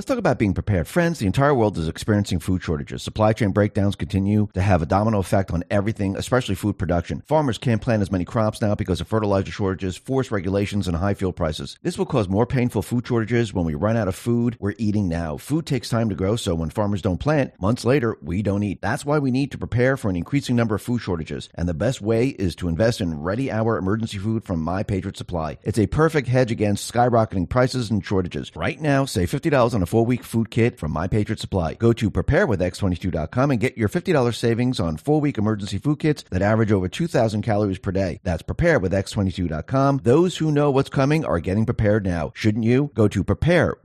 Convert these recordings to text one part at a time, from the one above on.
Let's talk about being prepared. Friends, the entire world is experiencing food shortages. Supply chain breakdowns continue to have a domino effect on everything, especially food production. Farmers can't plant as many crops now because of fertilizer shortages, forced regulations, and high fuel prices. This will cause more painful food shortages when we run out of food we're eating now. Food takes time to grow, so when farmers don't plant, months later, we don't eat. That's why we need to prepare for an increasing number of food shortages. And the best way is to invest in Ready Hour emergency food from My Patriot Supply. It's a perfect hedge against skyrocketing prices and shortages. Right now, save $50 on a 4-week food kit from My Patriot Supply. Go to preparewithx22.com and get your $50 savings on 4-week emergency food kits that average over 2,000 calories per day. That's preparewithx22.com. Those who know what's coming are getting prepared now. Shouldn't you? Go to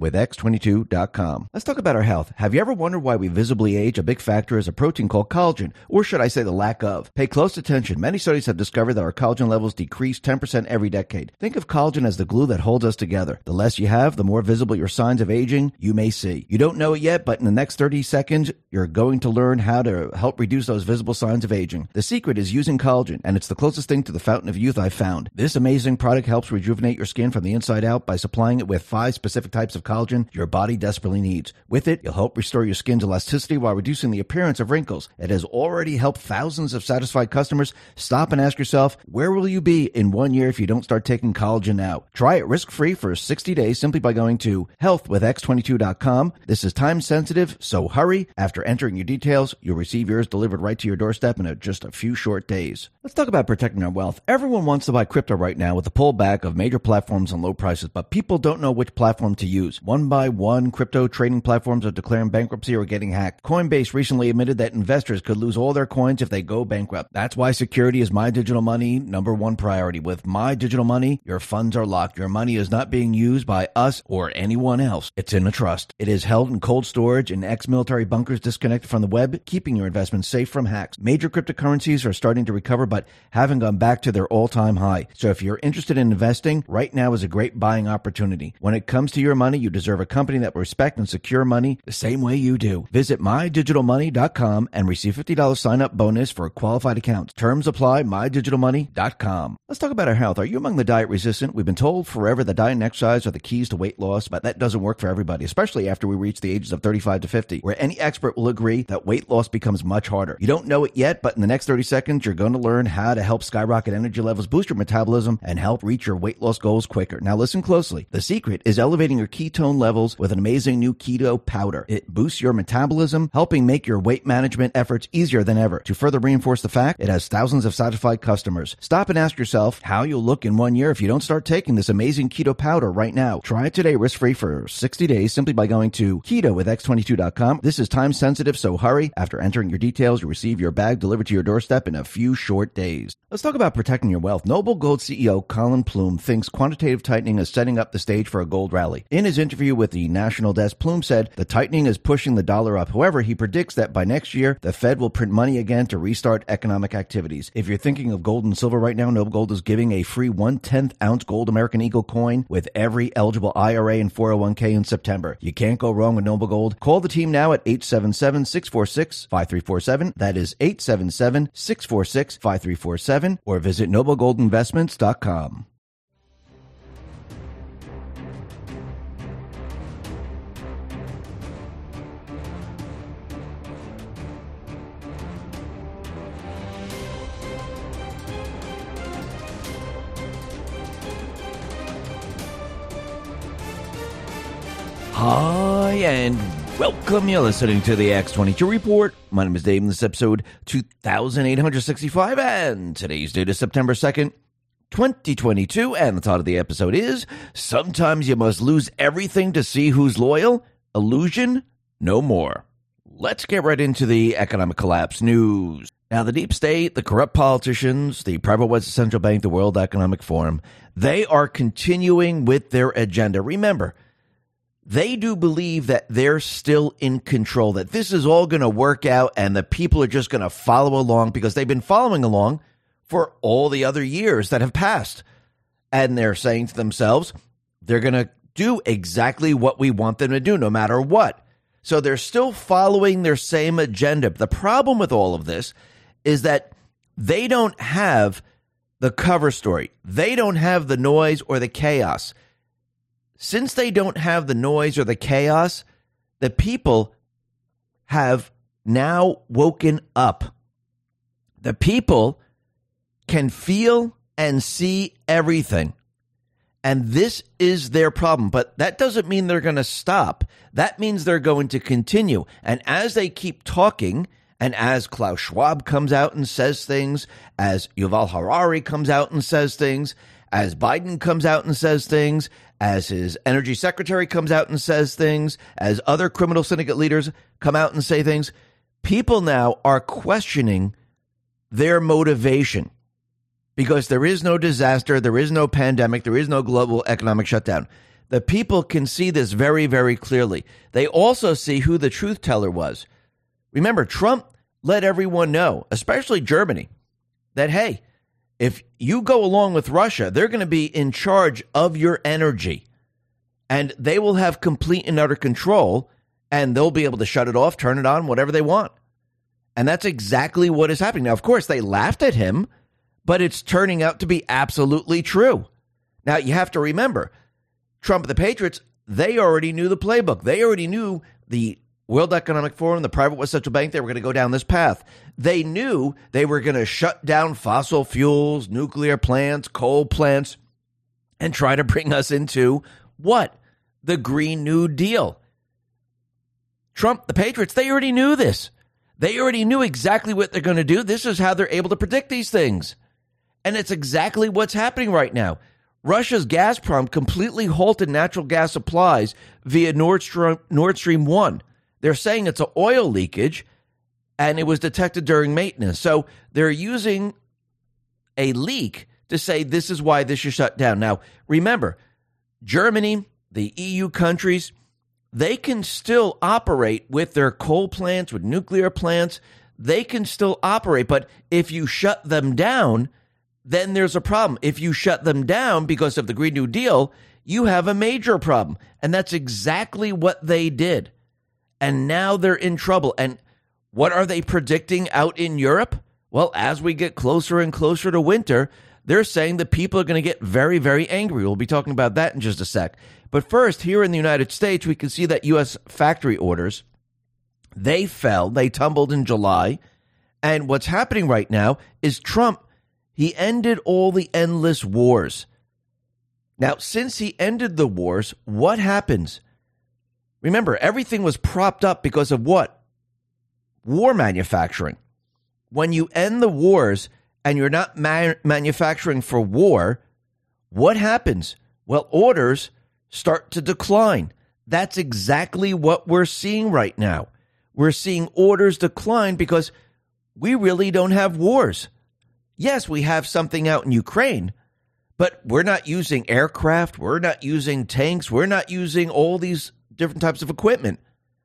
preparewithx22.com. Let's talk about our health. Have you ever wondered why we visibly age? A big factor is a protein called collagen, or should I say the lack of. Pay close attention. Many studies have discovered that our collagen levels decrease 10% every decade. Think of collagen as the glue that holds us together. The less you have, the more visible your signs of aging you may see. You don't know it yet, but in the next 30 seconds, you're going to learn how to help reduce those visible signs of aging. The secret is using collagen, and it's the closest thing to the fountain of youth I've found. This amazing product helps rejuvenate your skin from the inside out by supplying it with 5 specific types of collagen your body desperately needs. With it, you'll help restore your skin's elasticity while reducing the appearance of wrinkles. It has already helped thousands of satisfied customers. Stop and ask yourself, where will you be in 1 year if you don't start taking collagen now? Try it risk-free for 60 days simply by going to healthwithx22.com. This is time sensitive, so hurry. After entering your details, you'll receive yours delivered right to your doorstep in just a few short days. Let's talk about protecting our wealth. Everyone wants to buy crypto right now with the pullback of major platforms and low prices, but people don't know which platform to use. One by one, crypto trading platforms are declaring bankruptcy or getting hacked. Coinbase recently admitted that investors could lose all their coins if they go bankrupt. That's why security is My Digital Money #1 priority. With My Digital Money, your funds are locked. Your money is not being used by us or anyone else. It's in a trust. It is held in cold storage in ex-military bunkers disconnected from the web, keeping your investments safe from hacks. Major cryptocurrencies are starting to recover, but haven't gone back to their all-time high. So if you're interested in investing, right now is a great buying opportunity. When it comes to your money, you deserve a company that will respect and secure money the same way you do. Visit mydigitalmoney.com and receive $50 sign-up bonus for qualified accounts. Terms apply. mydigitalmoney.com. Let's talk about our health. Are you among the diet resistant? We've been told forever that diet and exercise are the keys to weight loss, but that doesn't work for everybody, especially after we reach the ages of 35 to 50, where any expert will agree that weight loss becomes much harder. You don't know it yet, but in the next 30 seconds, you're going to learn how to help skyrocket energy levels, boost your metabolism, and help reach your weight loss goals quicker. Now listen closely. The secret is elevating your ketone levels with an amazing new keto powder. It boosts your metabolism, helping make your weight management efforts easier than ever. To further reinforce the fact, it has thousands of satisfied customers. Stop and ask yourself how you'll look in 1 year if you don't start taking this amazing keto powder right now. Try it today risk-free for 60 days simply by going to ketowithx22.com. This is time sensitive, so hurry. After entering your details, you'll receive your bag delivered to your doorstep in a few short days. Let's talk about protecting your wealth. Noble Gold CEO Colin Plume thinks quantitative tightening is setting up the stage for a gold rally. In his interview with the National Desk, Plume said the tightening is pushing the dollar up. However, he predicts that by next year, the Fed will print money again to restart economic activities. If you're thinking of gold and silver right now, Noble Gold is giving a free 1/10 ounce gold American Eagle coin with every eligible IRA and 401k in September. You can't go wrong with Noble Gold. Call the team now at 877-646-5347. That is 877-646-5347, or visit noblegoldinvestments.com. Hi, and welcome. You're listening to the X22 Report. My name is Dave, and this is episode 2865, and today's date is September 2nd, 2022, and the title of the episode is Sometimes You Must Lose Everything to See Who's Loyal. Illusion No More. Let's get right into the economic collapse news. Now, the deep state, the corrupt politicians, the private West Central Bank, the World Economic Forum, they are continuing with their agenda. Remember, they do believe that they're still in control, that this is all going to work out and the people are just going to follow along because they've been following along for all the other years that have passed. And they're saying to themselves, they're going to do exactly what we want them to do no matter what. So they're still following their same agenda. The problem with all of this is that they don't have the cover story. They don't have the noise or the chaos. Since they don't have the noise or the chaos, The people have now woken up. The people can feel and see everything. And this is their problem. But that doesn't mean they're going to stop. That means they're going to continue. And as they keep talking, and as Klaus Schwab comes out and says things, as Yuval Harari comes out and says things, as Biden comes out and says things, as his energy secretary comes out and says things, as other criminal syndicate leaders come out and say things, people now are questioning their motivation. Because there is no disaster, there is no pandemic, there is no global economic shutdown. The people can see this very, very clearly. They also see who the truth teller was. Remember, Trump let everyone know, especially Germany, that, hey, if you go along with Russia, they're going to be in charge of your energy. And they will have complete and utter control, and they'll be able to shut it off, turn it on, whatever they want. And that's exactly what is happening. Now, of course, they laughed at him, but it's turning out to be absolutely true. Now, you have to remember, Trump and the Patriots, they already knew the playbook. They already knew the World Economic Forum, the private West Central Bank, they were going to go down this path. They knew they were going to shut down fossil fuels, nuclear plants, coal plants, and try to bring us into what? The Green New Deal. Trump, the Patriots, they already knew this. They already knew exactly what they're going to do. This is how they're able to predict these things. And it's exactly what's happening right now. Russia's Gazprom completely halted natural gas supplies via Nord Stream 1. They're saying it's an oil leakage, and it was detected during maintenance. So they're using a leak to say this is why this is shut down. Now, remember, Germany, the EU countries, they can still operate with their coal plants, with nuclear plants. They can still operate. But if you shut them down, then there's a problem. If you shut them down because of the Green New Deal, you have a major problem. And that's exactly what they did. And now they're in trouble. And what are they predicting out in Europe? Well, as we get closer and closer to winter, they're saying that people are going to get very, very angry. We'll be talking about that in just a sec. But first, here in the United States, we can see that U.S. factory orders, they fell, they tumbled in July. And what's happening right now is Trump, he ended all the endless wars. Now, since he ended the wars, what happens? Remember, everything was propped up because of what? War manufacturing. When you end the wars and you're not manufacturing for war, what happens? Well, orders start to decline. That's exactly what we're seeing right now. We're seeing orders decline because we really don't have wars. Yes, we have something out in Ukraine, but we're not using aircraft. We're not using tanks. We're not using all these different types of equipment.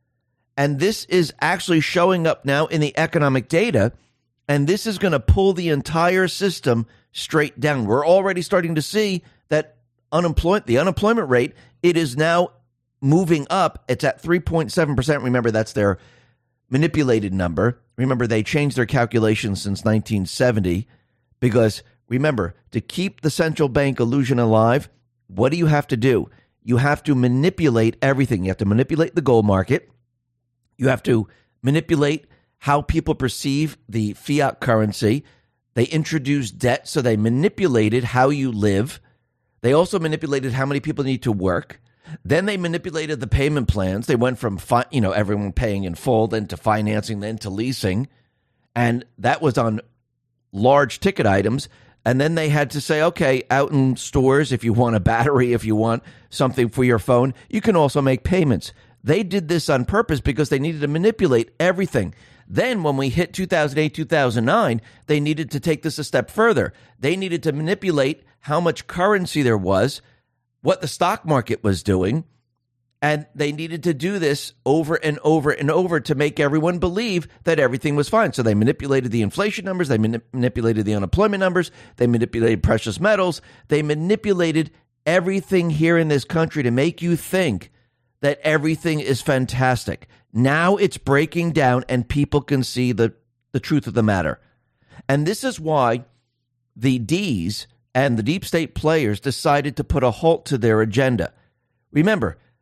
And this is actually showing up now in the economic data, and this is going to pull the entire system straight down. We're already starting to see that the unemployment rate, it is now moving up. It's at 3.7%. Remember, that's their manipulated number. Remember, they changed their calculations since 1970 because, remember, to keep the central bank illusion alive, what do you have to do? You have to manipulate everything. You have to manipulate the gold market. You have to manipulate how people perceive the fiat currency. They introduced debt, so they manipulated how you live. They also manipulated how many people need to work. Then they manipulated the payment plans. They went from everyone paying in full, then to financing, then to leasing. And that was on large ticket items. And then they had to say, okay, out in stores, if you want a battery, if you want something for your phone, you can also make payments. They did this on purpose because they needed to manipulate everything. Then when we hit 2008, 2009, they needed to take this a step further. They needed to manipulate how much currency there was, what the stock market was doing, and they needed to do this over and over and over to make everyone believe that everything was fine. So they manipulated the inflation numbers, they manipulated the unemployment numbers, they manipulated precious metals, they manipulated everything here in this country to make you think that everything is fantastic. Now it's breaking down and people can see the truth of the matter. And this is why the D's and the deep state players decided to put a halt to their agenda. Remember,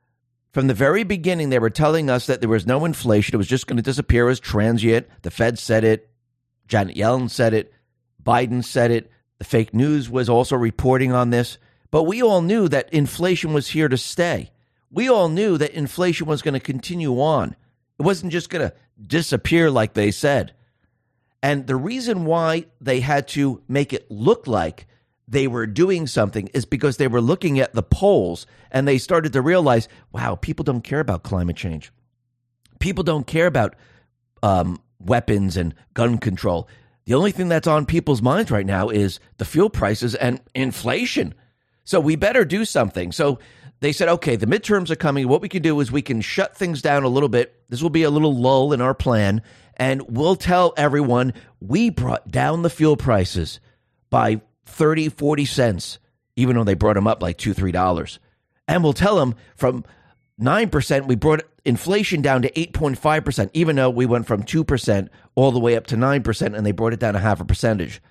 From the very beginning, they were telling us that there was no inflation. It was just going to disappear as transient. The Fed said it. Janet Yellen said it. Biden said it. The fake news was also reporting on this. But we all knew that inflation was here to stay. We all knew that inflation was going to continue on. It wasn't just going to disappear like they said. And the reason why they had to make it look like they were doing something is because they were looking at the polls and they started to realize, wow, people don't care about climate change. People don't care about weapons and gun control. The only thing that's on people's minds right now is the fuel prices and inflation. So we better do something. So they said, okay, the midterms are coming. What we can do is we can shut things down a little bit. This will be a little lull in our plan. And we'll tell everyone we brought down the fuel prices by 30, 40 cents, even though they brought them up like $2, $3. And we'll tell them from 9%, we brought inflation down to 8.5%, even though we went from 2% all the way up to 9%, and they brought it down a half a percentage.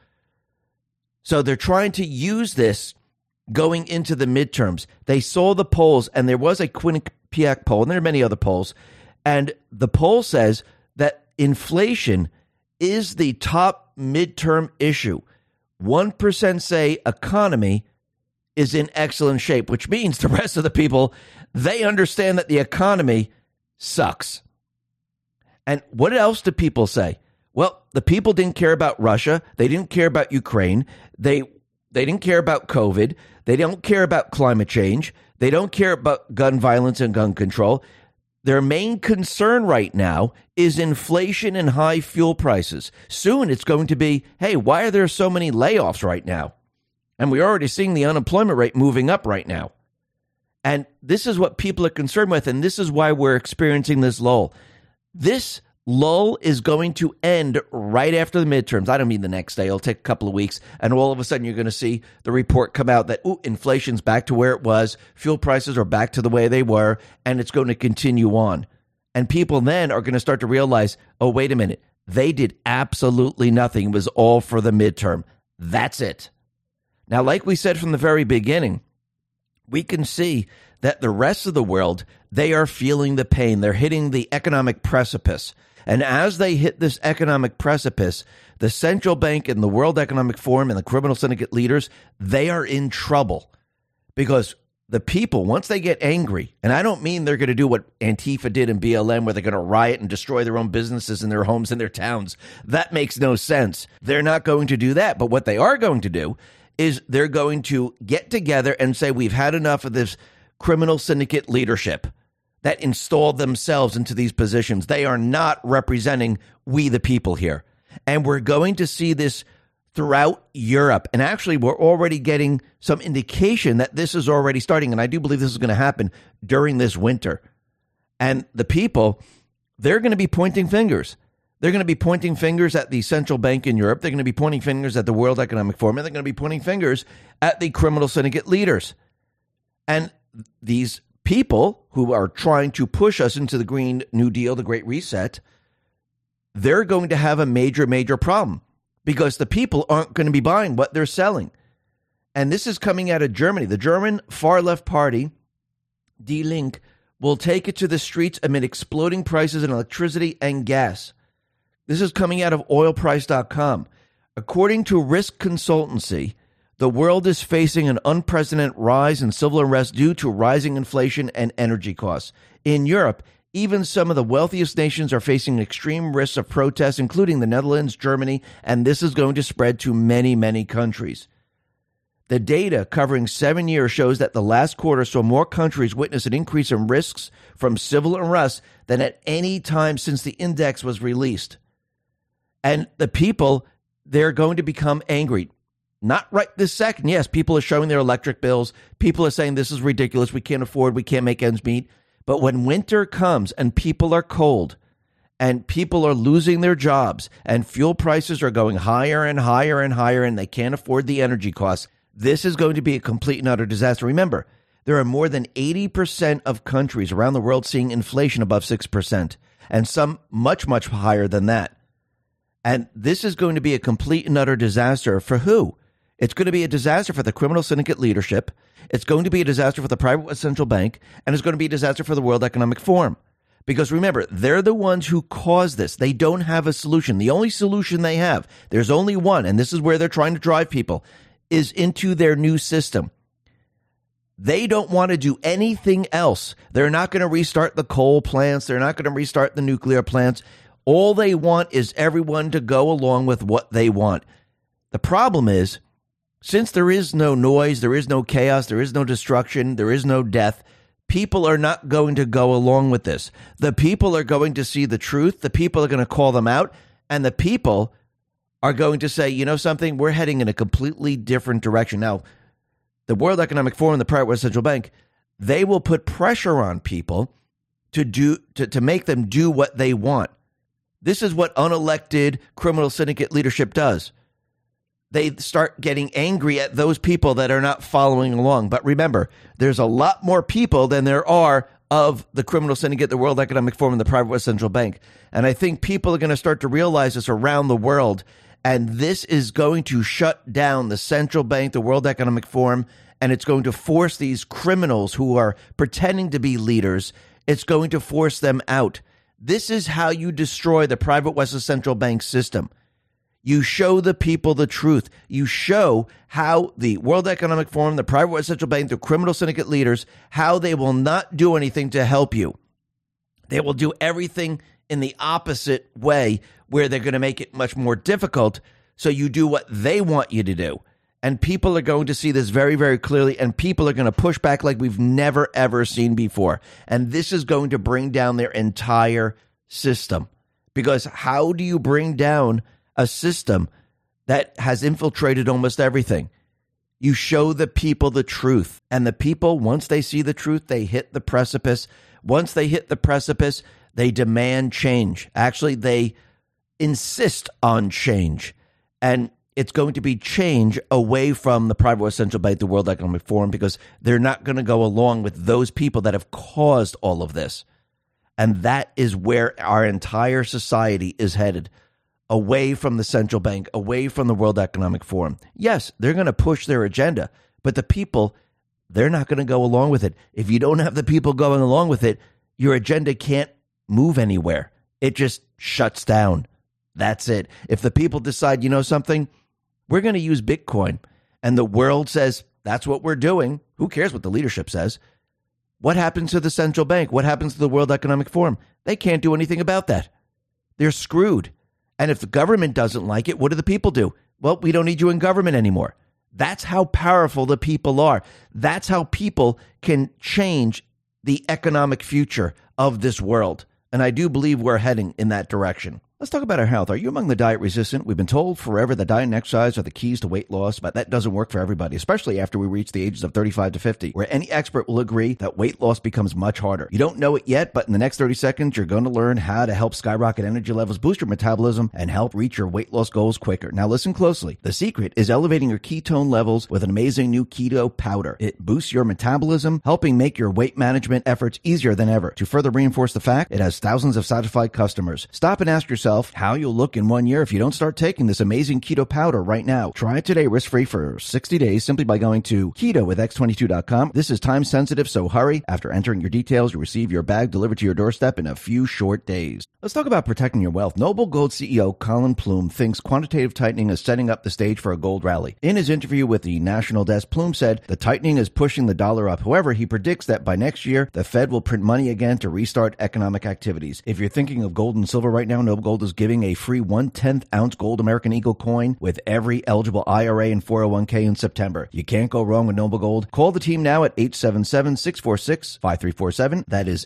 So they're trying to use this going into the midterms. They saw the polls, and there was a Quinnipiac poll, and there are many other polls, and the poll says that inflation is the top midterm issue. 1% say economy is in excellent shape, which means the rest of the people, they understand that the economy sucks. And what else do people say? Well, the people didn't care about Russia. They didn't care about Ukraine. They didn't care about COVID. They don't care about climate change. They don't care about gun violence and gun control. Their main concern right now is inflation and high fuel prices. Soon it's going to be, hey, why are there so many layoffs right now? And we're already seeing the unemployment rate moving up right now. And this is what people are concerned with, and this is why we're experiencing this lull. This lull is going to end right after the midterms. I don't mean the next day. It'll take a couple of weeks, and all of a sudden you're going to see the report come out that inflation's back to where it was, fuel prices are back to the way they were, and it's going to continue on. And people then are going to start to realize, oh, wait a minute, they did absolutely nothing. It was all for the midterm. That's it. Now, like we said from the very beginning, we can see that the rest of the world, they are feeling the pain. They're hitting the economic precipice. And as they hit this economic precipice, the central bank and the World Economic Forum and the criminal syndicate leaders, they are in trouble because the people, once they get angry, and I don't mean they're going to do what Antifa did in BLM, where they're going to riot and destroy their own businesses and their homes and their towns. That makes no sense. They're not going to do that. But what they are going to do is they're going to get together and say, we've had enough of this criminal syndicate leadership that installed themselves into these positions. They are not representing we the people here. And we're going to see this throughout Europe. And actually, we're already getting some indication that this is already starting. And I do believe this is going to happen during this winter. And the people, they're going to be pointing fingers. They're going to be pointing fingers at the central bank in Europe. They're going to be pointing fingers at the World Economic Forum. And they're going to be pointing fingers at the criminal syndicate leaders. And these people who are trying to push us into the Green New Deal, the Great Reset, they're going to have a major, major problem because the people aren't going to be buying what they're selling. And this is coming out of Germany. The German far-left party, Die Linke, will take it to the streets amid exploding prices in electricity and gas. This is coming out of oilprice.com. According to Risk Consultancy, the world is facing an unprecedented rise in civil unrest due to rising inflation and energy costs. In Europe, even some of the wealthiest nations are facing extreme risks of protests, including the Netherlands, Germany, and this is going to spread to many, many countries. The data covering 7 years shows that the last quarter saw more countries witness an increase in risks from civil unrest than at any time since the index was released. And the people, they're going to become angry. Not right this second. Yes, people are showing their electric bills. People are saying this is ridiculous. We can't afford. We can't make ends meet. But when winter comes and people are cold and people are losing their jobs and fuel prices are going higher and higher and higher and they can't afford the energy costs, this is going to be a complete and utter disaster. Remember, there are more than 80% of countries around the world seeing inflation above 6% and some much, much higher than that. And this is going to be a complete and utter disaster for who? It's going to be a disaster for the criminal syndicate leadership. It's going to be a disaster for the private West Central Bank, and it's going to be a disaster for the World Economic Forum. Because remember, they're the ones who caused this. They don't have a solution. The only solution they have, there's only one, and this is where they're trying to drive people, is into their new system. They don't want to do anything else. They're not going to restart the coal plants. They're not going to restart the nuclear plants. All they want is everyone to go along with what they want. The problem is, since there is no noise, there is no chaos, there is no destruction, there is no death, people are not going to go along with this. The people are going to see the truth. The people are going to call them out. And the people are going to say, you know something, we're heading in a completely different direction. Now, the World Economic Forum, the private West Central Bank, they will put pressure on people to make them do what they want. This is what unelected criminal syndicate leadership does. They start getting angry at those people that are not following along. But remember, there's a lot more people than there are of the criminal syndicate, the World Economic Forum, and the private West Central Bank. And I think people are going to start to realize this around the world. And this is going to shut down the central bank, the World Economic Forum, and it's going to force these criminals who are pretending to be leaders, it's going to force them out. This is how you destroy the private West Central Bank system. You show the people the truth. You show how the World Economic Forum, the private West Central Bank, the criminal syndicate leaders, how they will not do anything to help you. They will do everything in the opposite way, where they're going to make it much more difficult, so you do what they want you to do. And people are going to see this very, very clearly, and people are going to push back like we've never, ever seen before. And this is going to bring down their entire system. Because how do you bring down a system that has infiltrated almost everything? You show the people the truth. And the people, once they see the truth, they hit the precipice. Once they hit the precipice, they demand change. Actually, they insist on change. And it's going to be change away from the private West Central Bank, the World Economic Forum, because they're not going to go along with those people that have caused all of this. And that is where our entire society is headed, away from the central bank, away from the World Economic Forum. Yes, they're going to push their agenda, but the people, they're not going to go along with it. If you don't have the people going along with it, your agenda can't move anywhere. It just shuts down. That's it. If the people decide, you know something, we're going to use Bitcoin, and the world says that's what we're doing, who cares what the leadership says? What happens to the central bank? What happens to the World Economic Forum? They can't do anything about that. They're screwed. And if the government doesn't like it, what do the people do? Well, we don't need you in government anymore. That's how powerful the people are. That's how people can change the economic future of this world. And I do believe we're heading in that direction. Let's talk about our health. Are you among the diet resistant? We've been told forever that diet and exercise are the keys to weight loss, but that doesn't work for everybody, especially after we reach the ages of 35 to 50, where any expert will agree that weight loss becomes much harder. You don't know it yet, but in the next 30 seconds, you're going to learn how to help skyrocket energy levels, boost your metabolism, and help reach your weight loss goals quicker. Now listen closely. The secret is elevating your ketone levels with an amazing new keto powder. It boosts your metabolism, helping make your weight management efforts easier than ever. To further reinforce the fact, it has thousands of satisfied customers. Stop and ask yourself how you'll look in 1 year if you don't start taking this amazing keto powder right now. Try it today risk-free for 60 days simply by going to ketowithx22.com. This is time sensitive, so hurry. After entering your details, you'll receive your bag delivered to your doorstep in a few short days. Let's talk about protecting your wealth. Noble Gold CEO Colin Plume thinks quantitative tightening is setting up the stage for a gold rally. In his interview with the National Desk, Plume said the tightening is pushing the dollar up. However, he predicts that by next year, the Fed will print money again to restart economic activities. If you're thinking of gold and silver right now, Noble Gold is giving a free 1/10 ounce gold American Eagle coin with every eligible IRA and 401k in September. You can't go wrong with Noble Gold. Call the team now at 877-646-5347. That is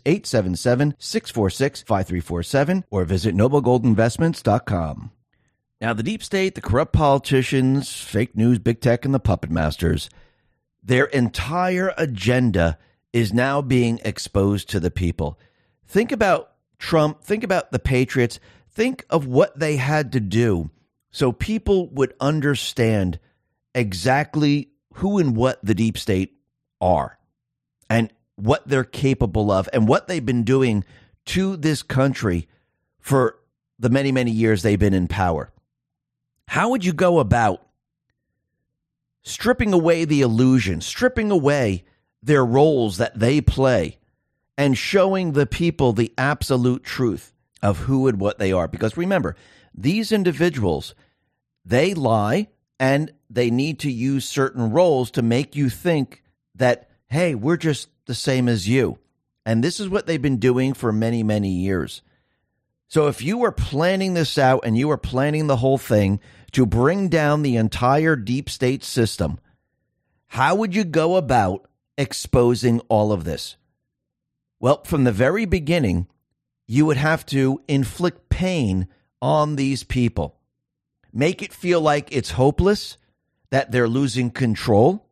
877-646-5347, or visit noblegoldinvestments.com. Now, the deep state, the corrupt politicians, fake news, big tech, and the puppet masters, their entire agenda is now being exposed to the people. Think about Trump. Think about the Patriots. Think of what they had to do so people would understand exactly who and what the deep state are and what they're capable of and what they've been doing to this country for the many, many years they've been in power. How would you go about stripping away the illusion, stripping away their roles that they play, and showing the people the absolute truth of who and what they are. Because remember, these individuals, they lie and they need to use certain roles to make you think that, hey, we're just the same as you. And this is what they've been doing for many, many years. So if you were planning this out and you were planning the whole thing to bring down the entire deep state system, how would you go about exposing all of this? Well, from the very beginning, you would have to inflict pain on these people. Make it feel like it's hopeless, that they're losing control,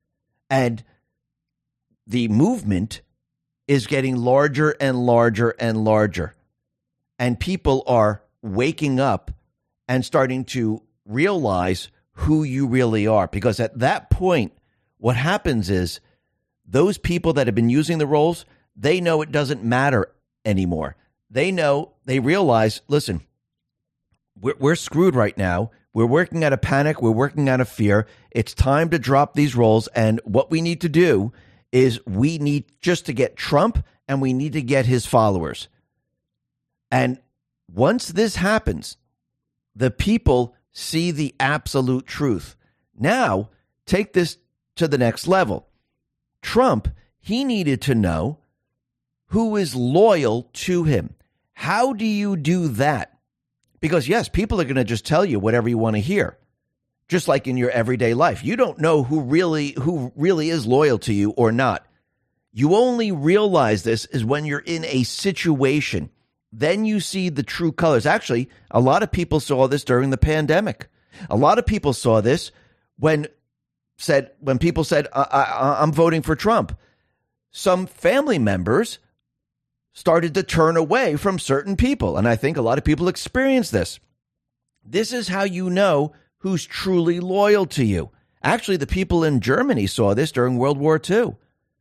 and the movement is getting larger and larger and larger. And people are waking up and starting to realize who you really are. Because at that point, what happens is those people that have been using the roles, they know it doesn't matter anymore. They realize, listen, we're screwed right now. We're working out of panic. We're working out of fear. It's time to drop these roles. And what we need to do is we need just to get Trump and we need to get his followers. And once this happens, the people see the absolute truth. Now, take this to the next level. Trump, he needed to know who is loyal to him. How do you do that? Because, yes, people are going to just tell you whatever you want to hear, just like in your everyday life. You don't know who really is loyal to you or not. You only realize this is when you're in a situation. Then you see the true colors. Actually, a lot of people saw this during the pandemic. A lot of people saw this when people said, I'm voting for Trump. Some family members started to turn away from certain people. And I think a lot of people experience this. This is how you know who's truly loyal to you. Actually, the people in Germany saw this during World War II.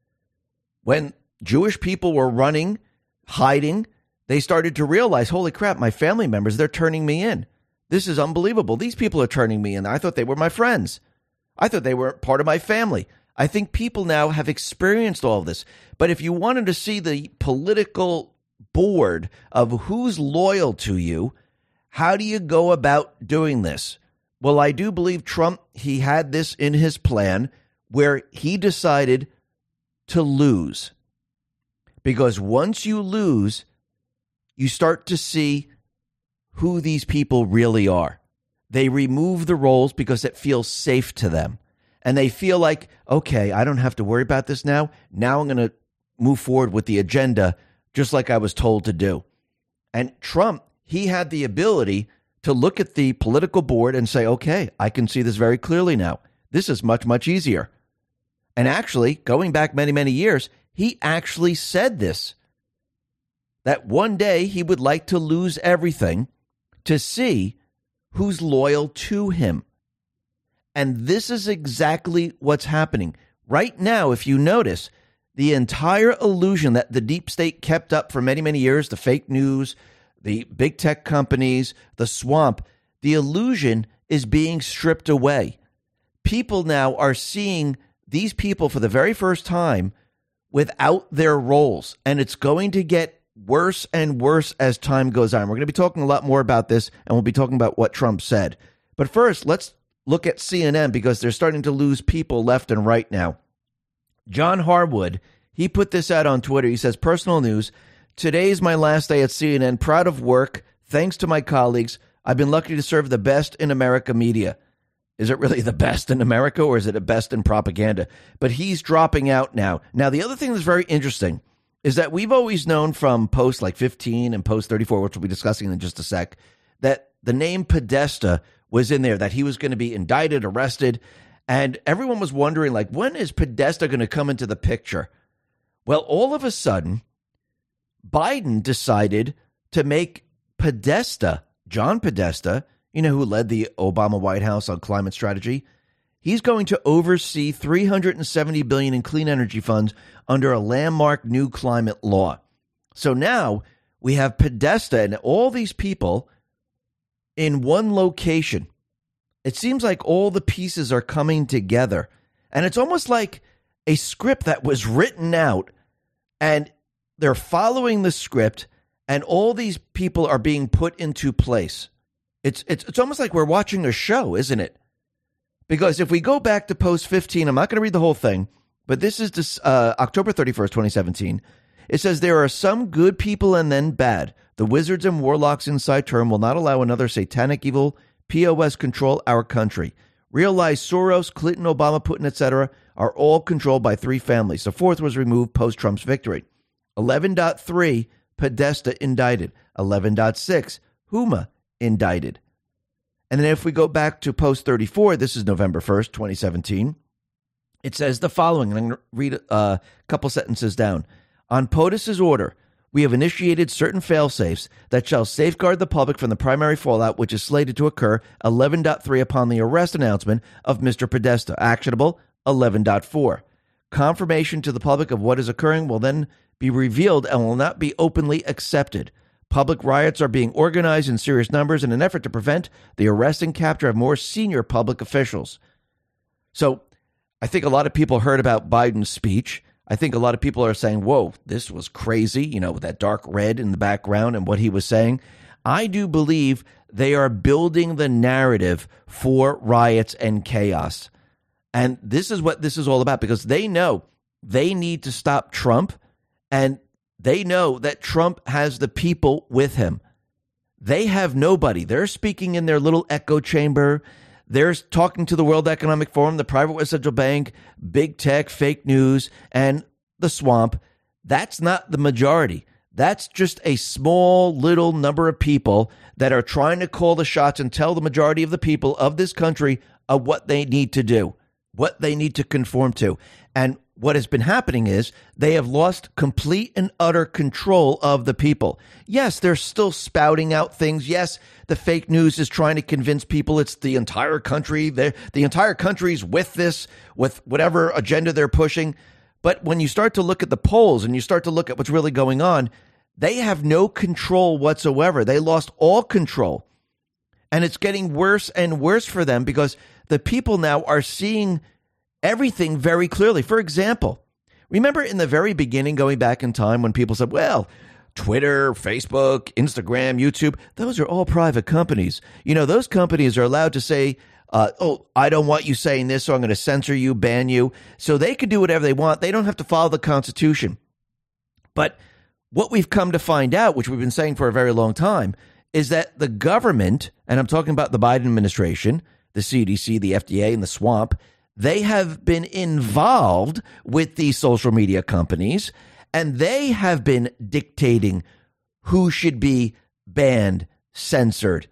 When Jewish people were running, hiding, they started to realize, holy crap, my family members, they're turning me in. This is unbelievable. These people are turning me in. I thought they were my friends. I thought they were part of my family. I think people now have experienced all of this. But if you wanted to see the political board of who's loyal to you, how do you go about doing this? Well, I do believe Trump, he had this in his plan where he decided to lose. Because once you lose, you start to see who these people really are. They remove the roles because it feels safe to them. And they feel like, okay, I don't have to worry about this now. Now I'm going to move forward with the agenda just like I was told to do. And Trump, he had the ability to look at the political board and say, okay, I can see this very clearly now. This is much, much easier. And actually, going back many, many years, he actually said this, that one day he would like to lose everything to see who's loyal to him. And this is exactly what's happening. Right now, if you notice, the entire illusion that the deep state kept up for many, many years, the fake news, the big tech companies, the swamp, the illusion is being stripped away. People now are seeing these people for the very first time without their roles. And it's going to get worse and worse as time goes on. We're going to be talking a lot more about this, and we'll be talking about what Trump said. But first, let's look at CNN because they're starting to lose people left and right now. John Harwood, he put this out on Twitter. He says, personal news, today's my last day at CNN. Proud of work. Thanks to my colleagues. I've been lucky to serve the best in America media. Is it really the best in America or is it the best in propaganda? But he's dropping out now. Now, the other thing that's very interesting is that we've always known from posts like 15 and post 34, which we'll be discussing in just a sec, that the name Podesta was in there, that he was going to be indicted, arrested. And everyone was wondering, like, when is Podesta going to come into the picture? Well, all of a sudden, Biden decided to make Podesta, John Podesta, you know, who led the Obama White House on climate strategy, he's going to oversee $370 billion in clean energy funds under a landmark new climate law. So now we have Podesta and all these people in one location. It seems like all the pieces are coming together. And it's almost like a script that was written out, and they're following the script, and all these people are being put into place. It's almost like we're watching a show, isn't it? Because if we go back to post 15, I'm not going to read the whole thing, but this is October 31st, 2017. It says, there are some good people and then bad. The wizards and warlocks inside term will not allow another satanic evil POS control our country. Realize Soros, Clinton, Obama, Putin, etc. are all controlled by three families. The fourth was removed post-Trump's victory. 11.3, Podesta indicted. 11.6, Huma indicted. And then if we go back to post 34, this is November 1st, 2017, it says the following, and I'm going to read a couple sentences down. On POTUS's order, we have initiated certain fail-safes that shall safeguard the public from the primary fallout, which is slated to occur 11.3 upon the arrest announcement of Mr. Podesta. Actionable 11.4. Confirmation to the public of what is occurring will then be revealed and will not be openly accepted. Public riots are being organized in serious numbers in an effort to prevent the arrest and capture of more senior public officials. So I think a lot of people heard about Biden's speech. I think a lot of people are saying, whoa, this was crazy, with that dark red in the background and what he was saying. I do believe they are building the narrative for riots and chaos. And this is what this is all about, because they know they need to stop Trump, and they know that Trump has the people with him. They have nobody. They're speaking in their little echo chamber. They're talking to the World Economic Forum, the private West Central Bank, big tech, fake news, and the swamp. That's not the majority. That's just a small little number of people that are trying to call the shots and tell the majority of the people of this country of what they need to do, what they need to conform to. And what has been happening is they have lost complete and utter control of the people. Yes, they're still spouting out things. Yes, the fake news is trying to convince people it's the entire country. The entire country's with this, with whatever agenda they're pushing. But when you start to look at the polls and you start to look at what's really going on, they have no control whatsoever. They lost all control. And it's getting worse and worse for them because the people now are seeing everything very clearly. For example, remember in the very beginning, going back in time, when people said, well, Twitter, Facebook, Instagram, YouTube, those are all private companies. Those companies are allowed to say, I don't want you saying this, so I'm going to censor you, ban you. So they can do whatever they want. They don't have to follow the Constitution. But what we've come to find out, which we've been saying for a very long time, is that the government, and I'm talking about the Biden administration, the CDC, the FDA, and the swamp, they have been involved with these social media companies, and they have been dictating who should be banned, censored.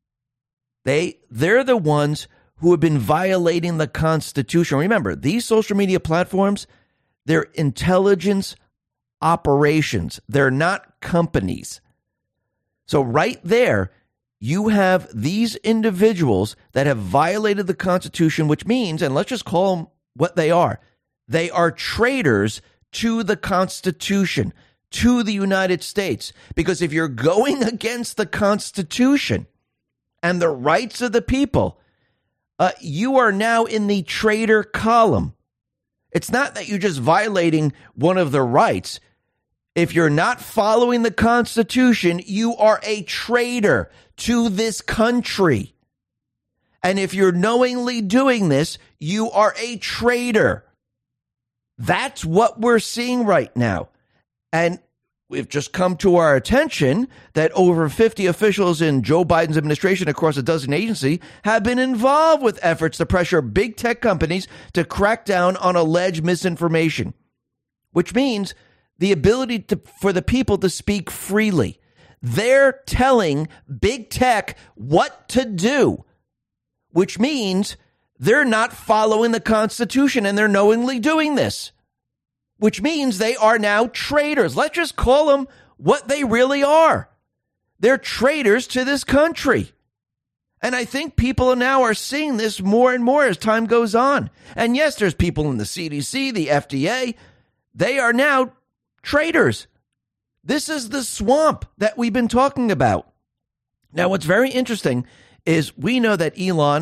They're the ones who have been violating the Constitution. Remember, these social media platforms, they're intelligence operations. They're not companies. So right there, you have these individuals that have violated the Constitution, which means, and let's just call them what they are traitors to the Constitution, to the United States. Because if you're going against the Constitution and the rights of the people, you are now in the traitor column. It's not that you're just violating one of the rights. If you're not following the Constitution, you are a traitor to this country. And if you're knowingly doing this, you are a traitor. That's what we're seeing right now. And we've just come to our attention that over 50 officials in Joe Biden's administration across a dozen agencies have been involved with efforts to pressure big tech companies to crack down on alleged misinformation, which means the ability for the people to speak freely. They're telling big tech what to do, which means they're not following the Constitution and they're knowingly doing this, which means they are now traitors. Let's just call them what they really are. They're traitors to this country. And I think people now are seeing this more and more as time goes on. And yes, there's people in the CDC, the FDA. They are now traitors. This is the swamp that we've been talking about. Now, what's very interesting is we know that Elon,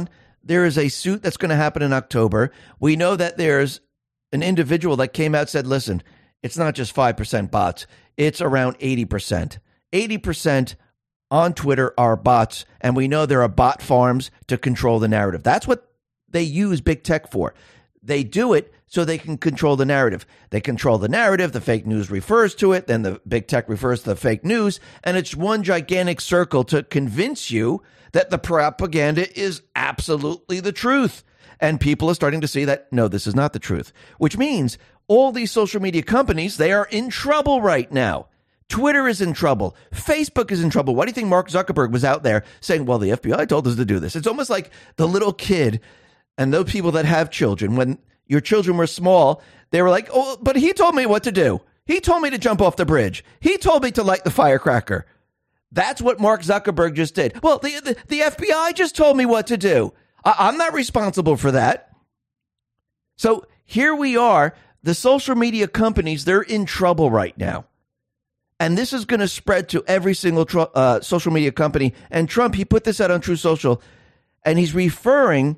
there is a suit that's going to happen in October. We know that there's an individual that came out and said, listen, it's not just 5% bots. It's around 80%. 80% on Twitter are bots, and we know there are bot farms to control the narrative. That's what they use big tech for. They do it so they can control the narrative. They control the narrative, the fake news refers to it, then the big tech refers to the fake news, and it's one gigantic circle to convince you that the propaganda is absolutely the truth. And people are starting to see that, no, this is not the truth, which means all these social media companies, they are in trouble right now. Twitter is in trouble. Facebook is in trouble. Why do you think Mark Zuckerberg was out there saying, well, the FBI told us to do this? It's almost like the little kid and those people that have children. When your children were small, they were like, oh, but he told me what to do. He told me to jump off the bridge. He told me to light the firecracker. That's what Mark Zuckerberg just did. Well, the FBI just told me what to do. I'm not responsible for that. So here we are. The social media companies, they're in trouble right now. And this is going to spread to every single social media company. And Trump, he put this out on True Social, and he's referring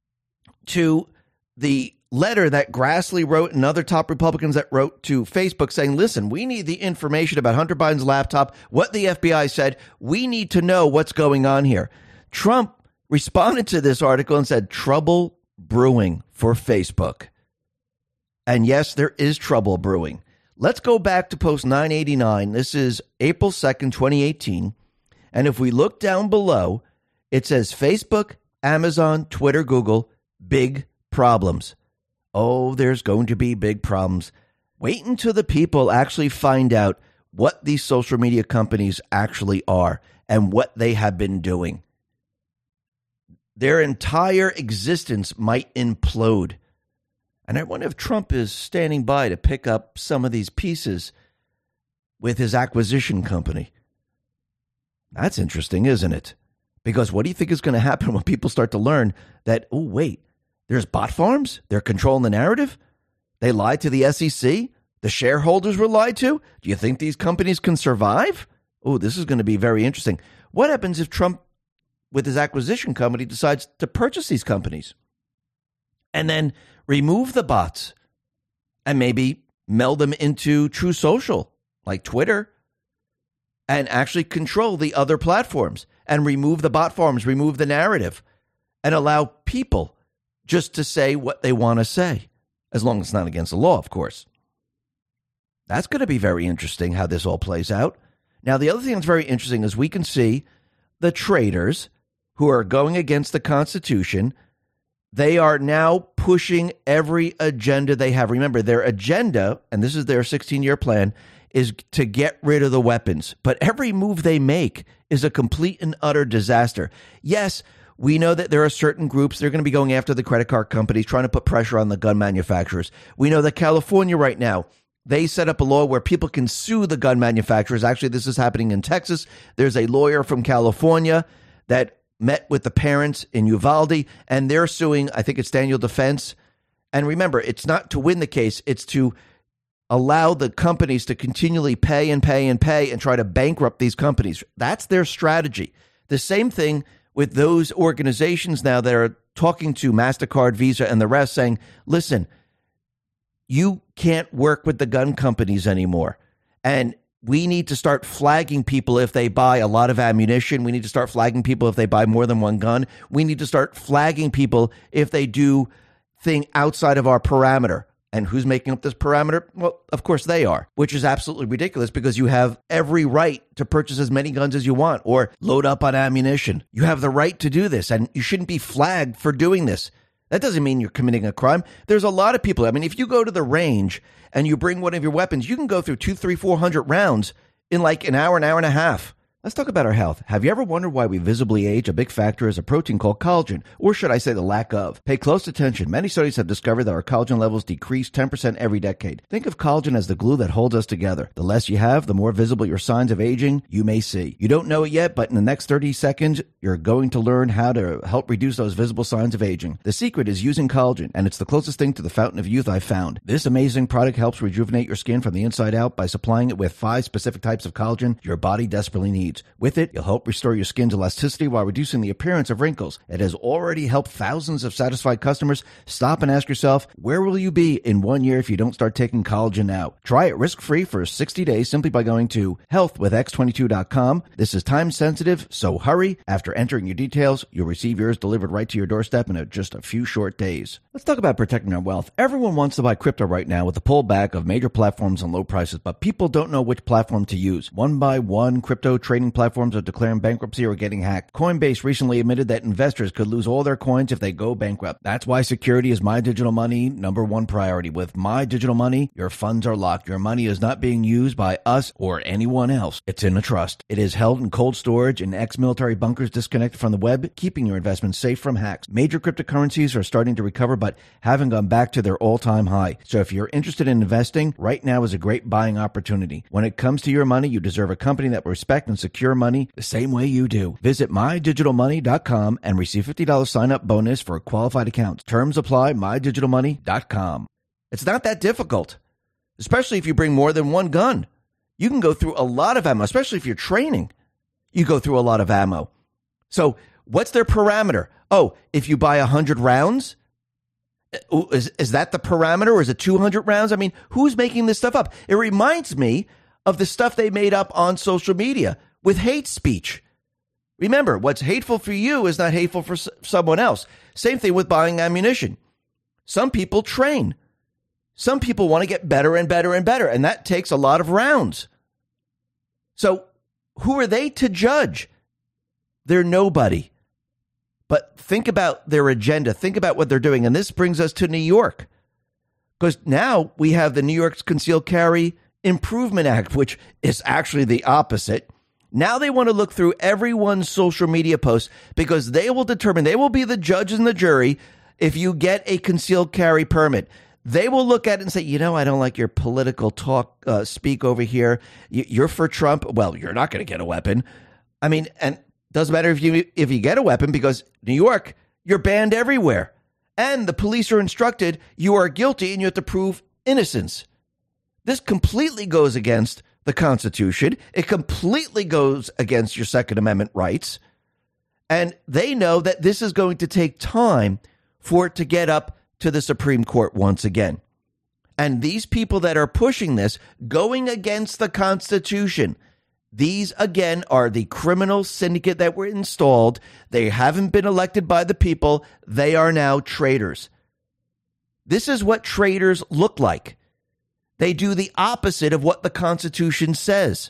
to the letter that Grassley wrote and other top Republicans that wrote to Facebook saying, listen, we need the information about Hunter Biden's laptop, what the FBI said. We need to know what's going on here. Trump responded to this article and said, trouble brewing for Facebook. And yes, there is trouble brewing. Let's go back to post 989. This is April 2nd, 2018. And if we look down below, it says Facebook, Amazon, Twitter, Google, big problems. Oh, there's going to be big problems. Wait until the people actually find out what these social media companies actually are and what they have been doing. Their entire existence might implode. And I wonder if Trump is standing by to pick up some of these pieces with his acquisition company. That's interesting, isn't it? Because what do you think is going to happen when people start to learn that, oh, wait, there's bot farms? They're controlling the narrative? They lied to the SEC? The shareholders were lied to? Do you think these companies can survive? Oh, this is going to be very interesting. What happens if Trump, with his acquisition company, decides to purchase these companies and then remove the bots and maybe meld them into True Social, like Twitter, and actually control the other platforms and remove the bot farms, remove the narrative, and allow people just to say what they want to say, as long as it's not against the law, of course. That's going to be very interesting how this all plays out. Now, the other thing that's very interesting is we can see the traitors who are going against the Constitution. They are now pushing every agenda they have. Remember, their agenda, and this is their 16-year plan, is to get rid of the weapons. But every move they make is a complete and utter disaster. Yes, we know that there are certain groups, they're going to be going after the credit card companies, trying to put pressure on the gun manufacturers. We know that California right now, they set up a law where people can sue the gun manufacturers. Actually, this is happening in Texas. There's a lawyer from California that met with the parents in Uvalde, and they're suing, I think it's Daniel Defense. And remember, it's not to win the case, it's to allow the companies to continually pay and pay and pay and try to bankrupt these companies. That's their strategy. The same thing with those organizations now that are talking to MasterCard, Visa, and the rest saying, listen, you can't work with the gun companies anymore. And we need to start flagging people if they buy a lot of ammunition. We need to start flagging people if they buy more than one gun. We need to start flagging people if they do thing outside of our parameter. And who's making up this parameter? Well, of course they are, which is absolutely ridiculous because you have every right to purchase as many guns as you want or load up on ammunition. You have the right to do this, and you shouldn't be flagged for doing this. That doesn't mean you're committing a crime. There's a lot of people. I mean, if you go to the range and you bring one of your weapons, you can go through 200, 300, 400 rounds in like an hour and a half. Let's talk about our health. Have you ever wondered why we visibly age? A big factor is a protein called collagen, or should I say the lack of. Pay close attention. Many studies have discovered that our collagen levels decrease 10% every decade. Think of collagen as the glue that holds us together. The less you have, the more visible your signs of aging you may see. You don't know it yet, but in the next 30 seconds, you're going to learn how to help reduce those visible signs of aging. The secret is using collagen, and it's the closest thing to the fountain of youth I've found. This amazing product helps rejuvenate your skin from the inside out by supplying it with 5 specific types of collagen your body desperately needs. needs. With it, you'll help restore your skin's elasticity while reducing the appearance of wrinkles. It has already helped thousands of satisfied customers. Stop and ask yourself, where will you be in 1 year if you don't start taking collagen now? Try it risk-free for 60 days simply by going to healthwithx22.com. This is time sensitive, so hurry. After entering your details, you'll receive yours delivered right to your doorstep in just a few short days. Let's talk about protecting our wealth. Everyone wants to buy crypto right now with the pullback of major platforms and low prices, but people don't know which platform to use. One by one, crypto trading platforms are declaring bankruptcy or getting hacked. Coinbase recently admitted that investors could lose all their coins if they go bankrupt. That's why security is My Digital Money #1 priority. With My Digital Money, your funds are locked. Your money is not being used by us or anyone else. It's in a trust. It is held in cold storage in ex-military bunkers disconnected from the web, keeping your investments safe from hacks. Major cryptocurrencies are starting to recover, but haven't gone back to their all-time high. So if you're interested in investing, right now is a great buying opportunity. When it comes to your money, you deserve a company that will respect and secure money the same way you do. Visit mydigitalmoney.com and receive $50 sign-up bonus for a qualified account. Terms apply. mydigitalmoney.com. It's not that difficult, especially if you bring more than one gun. You can go through a lot of ammo, especially if you're training. You go through a lot of ammo. So what's their parameter? Oh, if you buy 100 rounds, is that the parameter, or is it 200 rounds? I mean, who's making this stuff up? It reminds me of the stuff they made up on social media with hate speech. Remember, what's hateful for you is not hateful for someone else. Same thing with buying ammunition. Some people train. Some people want to get better and better and better, and that takes a lot of rounds. So who are they to judge? They're nobody. But think about their agenda. Think about what they're doing. And this brings us to New York. Because now we have the New York's Concealed Carry Improvement Act, which is actually the opposite. Now they want to look through everyone's social media posts because they will determine, they will be the judge and the jury if you get a concealed carry permit. They will look at it and say, you know, I don't like your political talk, speak over here. You're for Trump. Well, you're not going to get a weapon. I mean, and doesn't matter if you get a weapon, because New York, you're banned everywhere. And the police are instructed you are guilty and you have to prove innocence. This completely goes against the Constitution. It completely goes against your Second Amendment rights. And they know that this is going to take time for it to get up to the Supreme Court once again. And these people that are pushing this, going against the Constitution, these, again, are the criminal syndicate that were installed. They haven't been elected by the people. They are now traitors. This is what traitors look like. They do the opposite of what the Constitution says.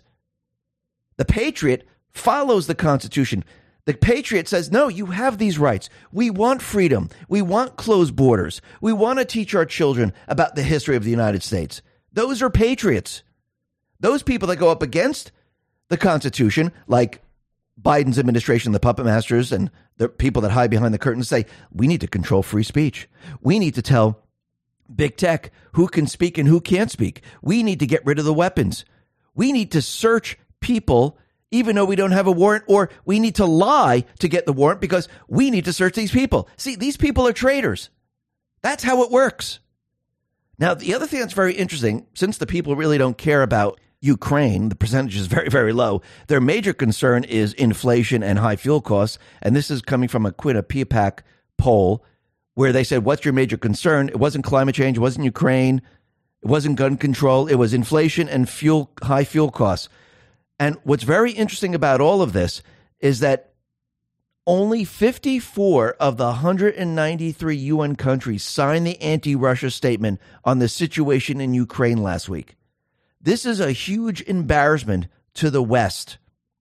The patriot follows the Constitution. The patriot says, no, you have these rights. We want freedom. We want closed borders. We want to teach our children about the history of the United States. Those are patriots. Those people that go up against the Constitution, like Biden's administration, the puppet masters, and the people that hide behind the curtain, say, we need to control free speech. We need to tell big tech who can speak and who can't speak. We need to get rid of the weapons. We need to search people even though we don't have a warrant, or we need to lie to get the warrant because we need to search these people. See, these people are traitors. That's how it works. Now, the other thing that's very interesting, since the people really don't care about Ukraine, the percentage is very, very low. Their major concern is inflation and high fuel costs. And this is coming from a Quinnipiac poll where they said, what's your major concern? It wasn't climate change. It wasn't Ukraine. It wasn't gun control. It was inflation and high fuel costs. And what's very interesting about all of this is that only 54 of the 193 UN countries signed the anti-Russia statement on the situation in Ukraine last week. This is a huge embarrassment to the West.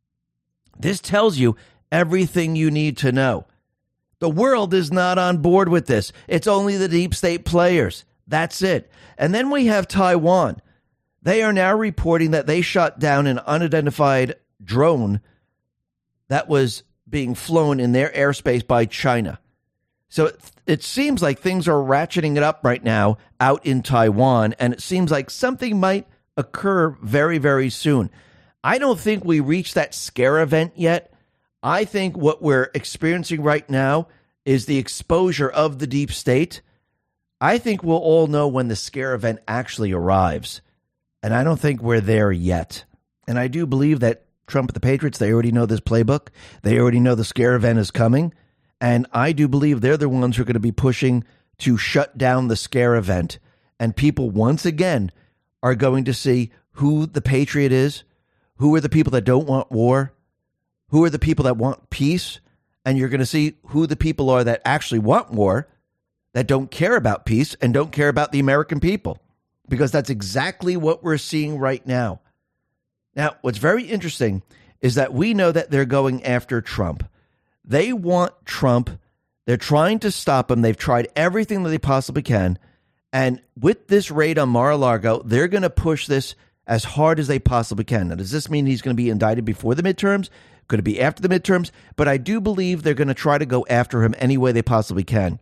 This tells you everything you need to know. The world is not on board with this. It's only the deep state players. That's it. And then we have Taiwan. They are now reporting that they shot down an unidentified drone that was being flown in their airspace by China. So it seems like things are ratcheting it up right now out in Taiwan, and it seems like something might occur very, very soon. I don't think we reached that scare event yet. I think what we're experiencing right now is the exposure of the deep state. I think we'll all know when the scare event actually arrives. And I don't think we're there yet. And I do believe that Trump and the Patriots, they already know this playbook. They already know the scare event is coming. And I do believe they're the ones who are going to be pushing to shut down the scare event. And people, once again, are going to see who the patriot is, who are the people that don't want war, who are the people that want peace. And you're going to see who the people are that actually want war, that don't care about peace and don't care about the American people. Because that's exactly what we're seeing right now. Now, what's very interesting is that we know that they're going after Trump. They want Trump. They're trying to stop him. They've tried everything that they possibly can. And with this raid on Mar-a-Lago, they're going to push this as hard as they possibly can. Now, does this mean he's going to be indicted before the midterms? Could it be after the midterms? But I do believe they're going to try to go after him any way they possibly can.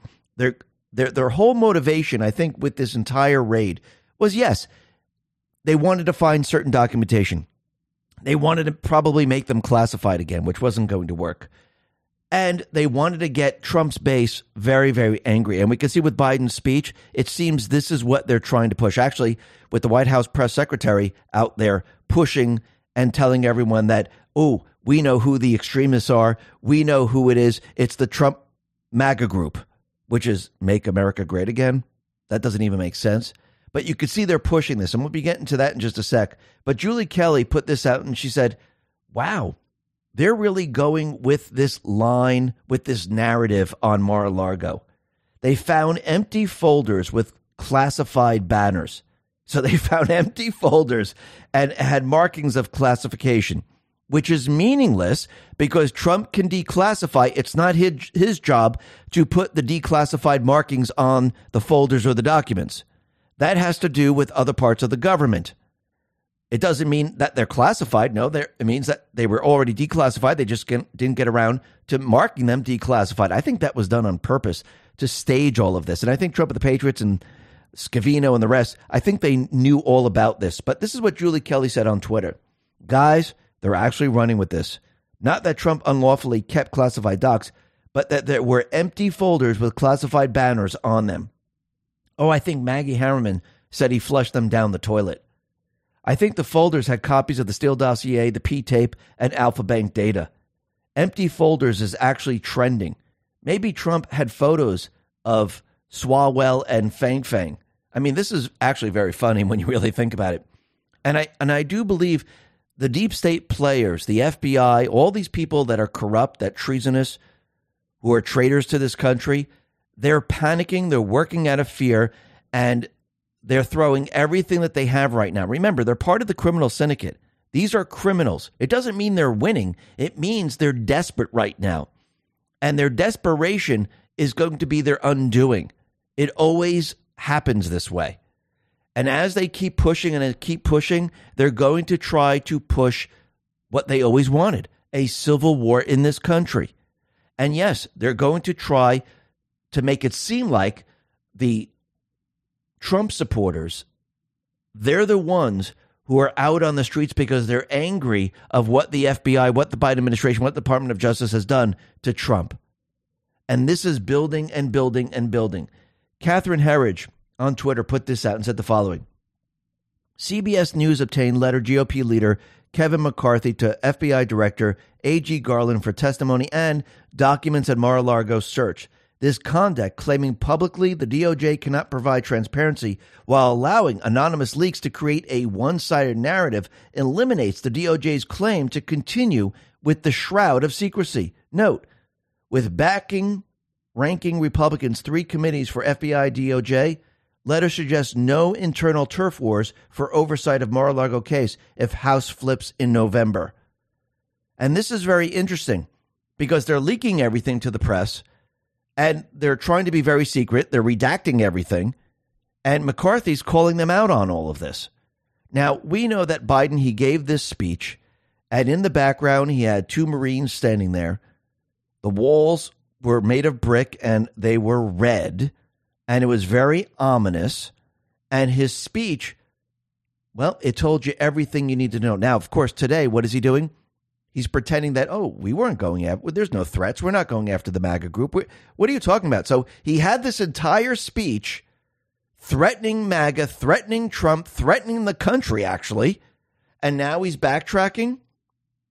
Their whole motivation, I think, with this entire raid was, yes, they wanted to find certain documentation. They wanted to probably make them classified again, which wasn't going to work. And they wanted to get Trump's base very, very angry. And we can see with Biden's speech, it seems this is what they're trying to push. Actually, with the White House press secretary out there pushing and telling everyone that, oh, we know who the extremists are. We know who it is. It's the Trump MAGA group, which is Make America Great Again. That doesn't even make sense. But you could see they're pushing this. And we'll be getting to that in just a sec. But Julie Kelly put this out and she said, wow, they're really going with this line, with this narrative on Mar-a-Lago. They found empty folders with classified banners. So they found empty folders and had markings of classification, which is meaningless because Trump can declassify. It's not his job to put the declassified markings on the folders or the documents. That has to do with other parts of the government. It doesn't mean that they're classified. No, it means that they were already declassified. They just didn't get around to marking them declassified. I think that was done on purpose to stage all of this. And I think Trump and the Patriots and Scavino and the rest, I think they knew all about this. But this is what Julie Kelly said on Twitter. Guys, they're actually running with this. Not that Trump unlawfully kept classified docs, but that there were empty folders with classified banners on them. Oh, I think Maggie Harriman said he flushed them down the toilet. I think the folders had copies of the Steele dossier, the P-tape, and Alpha Bank data. Empty folders is actually trending. Maybe Trump had photos of Swalwell and Fang Fang. I mean, this is actually very funny when you really think about it. And I do believe the deep state players, the FBI, all these people that are corrupt, that treasonous, who are traitors to this country, they're panicking, they're working out of fear, and they're throwing everything that they have right now. Remember, they're part of the criminal syndicate. These are criminals. It doesn't mean they're winning. It means they're desperate right now. And their desperation is going to be their undoing. It always happens this way. And as they keep pushing and keep pushing, they're going to try to push what they always wanted, a civil war in this country. And yes, they're going to try to make it seem like the Trump supporters, they're the ones who are out on the streets because they're angry of what the FBI, what the Biden administration, what the Department of Justice has done to Trump. And this is building and building and building. Catherine Herridge on Twitter put this out and said the following. CBS News obtained letter GOP leader Kevin McCarthy to FBI Director A.G. Garland for testimony and documents at Mar-a-Lago search. This conduct, claiming publicly the DOJ cannot provide transparency while allowing anonymous leaks to create a one-sided narrative, eliminates the DOJ's claim to continue with the shroud of secrecy. Note, with backing ranking Republicans 3 committees for FBI DOJ, letter suggests no internal turf wars for oversight of Mar-a-Lago case if House flips in November. And this is very interesting because they're leaking everything to the press. And they're trying to be very secret. They're redacting everything. And McCarthy's calling them out on all of this. Now, we know that Biden, he gave this speech. And in the background, he had 2 Marines standing there. The walls were made of brick and they were red. And it was very ominous. And his speech, well, it told you everything you need to know. Now, of course, today, what is he doing? He's pretending that, oh, we weren't going after, there's no threats. We're not going after the MAGA group. What are you talking about? So he had this entire speech threatening MAGA, threatening Trump, threatening the country, actually. And now he's backtracking.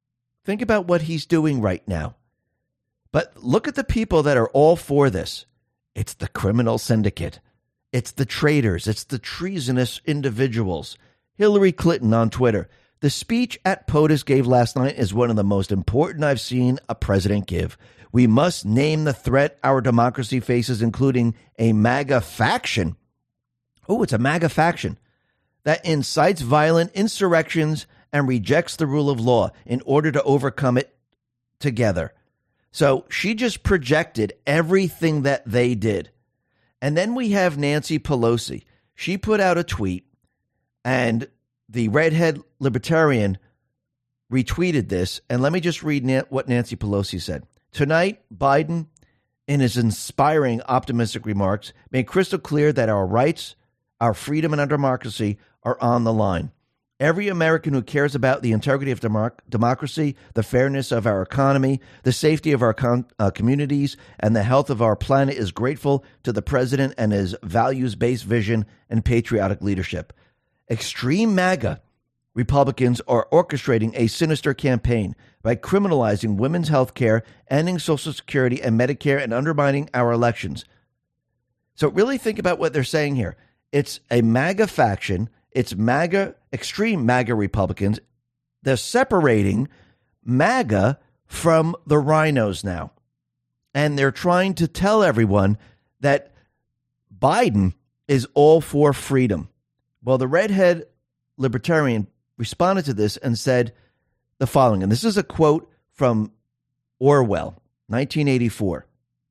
Think about what he's doing right now. But look at the people that are all for this. It's the criminal syndicate. It's the traitors. It's the treasonous individuals. Hillary Clinton on Twitter. The speech at POTUS gave last night is one of the most important I've seen a president give. We must name the threat our democracy faces, including a MAGA faction. Oh, it's a MAGA faction that incites violent insurrections and rejects the rule of law in order to overcome it together. So she just projected everything that they did. And then we have Nancy Pelosi. She put out a tweet, and the redhead libertarian retweeted this. And let me just read what Nancy Pelosi said. Tonight, Biden, in his inspiring, optimistic remarks, made crystal clear that our rights, our freedom, and our democracy are on the line. Every American who cares about the integrity of democracy, the fairness of our economy, the safety of our communities, and the health of our planet is grateful to the president and his values-based vision and patriotic leadership. Extreme MAGA Republicans are orchestrating a sinister campaign by criminalizing women's health care, ending Social Security and Medicare, and undermining our elections. So really think about what they're saying here. It's a MAGA faction. It's MAGA, extreme MAGA Republicans. They're separating MAGA from the rhinos now. And they're trying to tell everyone that Biden is all for freedom. Well, the redhead libertarian responded to this and said the following, and this is a quote from Orwell, 1984.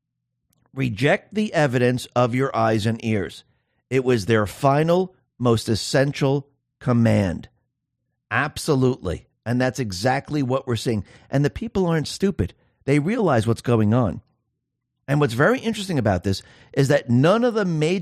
Reject the evidence of your eyes and ears. It was their final, most essential command. Absolutely. And that's exactly what we're seeing. And the people aren't stupid. They realize what's going on. And what's very interesting about this is that none of the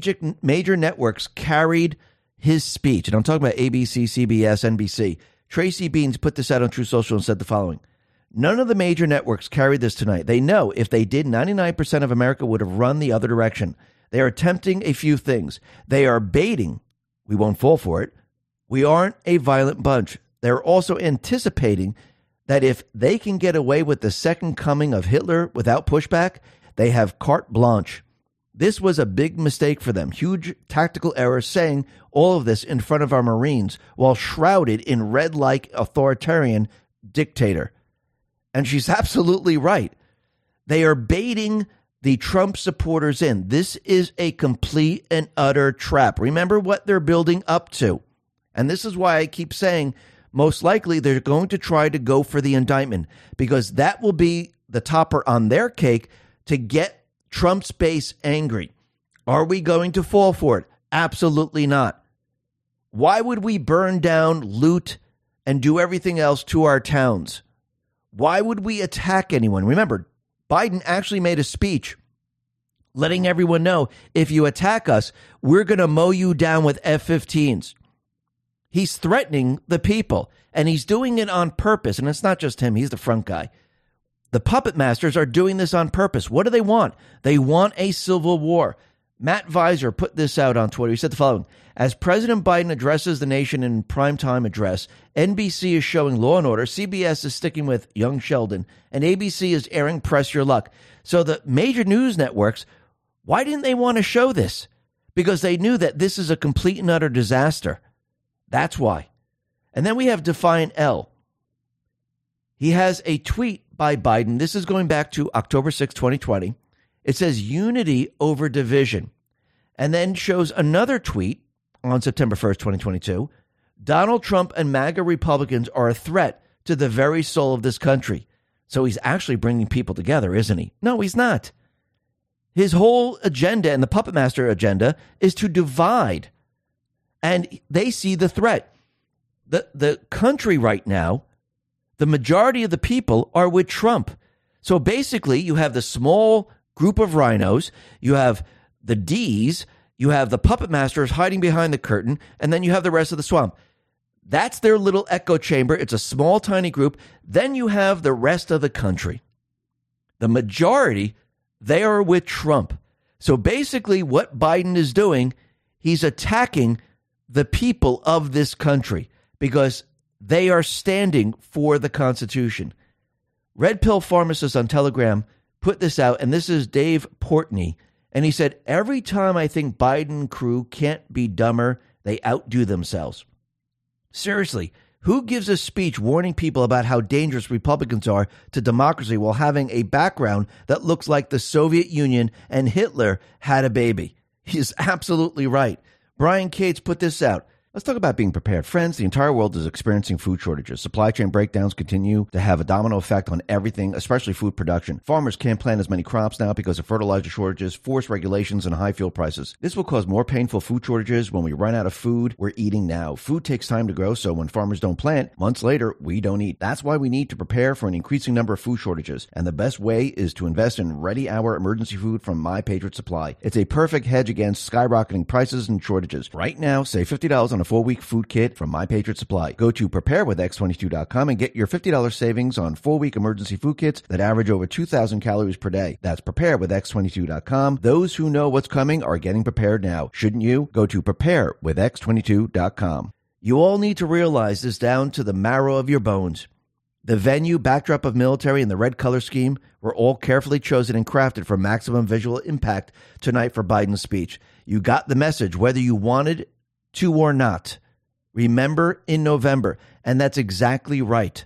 major networks carried his speech. And I'm talking about ABC, CBS, NBC. Tracy Beans put this out on True Social and said the following. None of the major networks carried this tonight. They know if they did, 99% of America would have run the other direction. They are attempting a few things. They are baiting. We won't fall for it. We aren't a violent bunch. They're also anticipating that if they can get away with the second coming of Hitler without pushback, they have carte blanche. This was a big mistake for them. Huge tactical error saying all of this in front of our Marines while shrouded in red-like authoritarian dictator. And she's absolutely right. They are baiting the Trump supporters in. This is a complete and utter trap. Remember what they're building up to. And this is why I keep saying most likely they're going to try to go for the indictment, because that will be the topper on their cake to get Trump's base angry. Are we going to fall for it? Absolutely not. Why would we burn down, loot, and do everything else to our towns? Why would we attack anyone? Remember, Biden actually made a speech letting everyone know, if you attack us, we're going to mow you down with F-15s. He's threatening the people, and he's doing it on purpose. And it's not just him. He's the front guy. The puppet masters are doing this on purpose. What do they want? They want a civil war. Matt Visor put this out on Twitter. He said the following. As President Biden addresses the nation in primetime address, NBC is showing Law and Order, CBS is sticking with Young Sheldon, and ABC is airing Press Your Luck. So the major news networks, why didn't they want to show this? Because they knew that this is a complete and utter disaster. That's why. And then we have Defiant L. He has a tweet by Biden. This is going back to October 6, 2020. It says unity over division. And then shows another tweet on September 1st, 2022. Donald Trump and MAGA Republicans are a threat to the very soul of this country. So he's actually bringing people together, isn't he? No, he's not. His whole agenda and the puppet master agenda is to divide. And they see the threat. The country right now, the majority of the people are with Trump. So basically, you have the small group of rhinos, you have the D's, you have the puppet masters hiding behind the curtain, and then you have the rest of the swamp. That's their little echo chamber. It's a small, tiny group. Then you have the rest of the country. The majority, they are with Trump. So basically, what Biden is doing, he's attacking the people of this country because they are standing for the Constitution. Red Pill Pharmacist on Telegram put this out, and this is Dave Portney. And he said, every time I think Biden crew can't be dumber, they outdo themselves. Seriously, who gives a speech warning people about how dangerous Republicans are to democracy while having a background that looks like the Soviet Union and Hitler had a baby? He's absolutely right. Brian Cates put this out. Let's talk about being prepared. Friends, the entire world is experiencing food shortages. Supply chain breakdowns continue to have a domino effect on everything, especially food production. Farmers can't plant as many crops now because of fertilizer shortages, forced regulations, and high fuel prices. This will cause more painful food shortages when we run out of food we're eating now. Food takes time to grow, so when farmers don't plant, months later, we don't eat. That's why we need to prepare for an increasing number of food shortages. And the best way is to invest in Ready Hour emergency food from My Patriot Supply. It's a perfect hedge against skyrocketing prices and shortages. Right now, save $50 on a 4-week food kit from My Patriot Supply. Go to preparewithx22.com and get your $50 savings on 4-week emergency food kits that average over 2,000 calories per day. That's preparewithx22.com. Those who know what's coming are getting prepared now. Shouldn't you? Go to preparewithx22.com. You all need to realize this down to the marrow of your bones. The venue, backdrop of military, and the red color scheme were all carefully chosen and crafted for maximum visual impact tonight for Biden's speech. You got the message, whether you wanted to or not. Remember in November, and that's exactly right.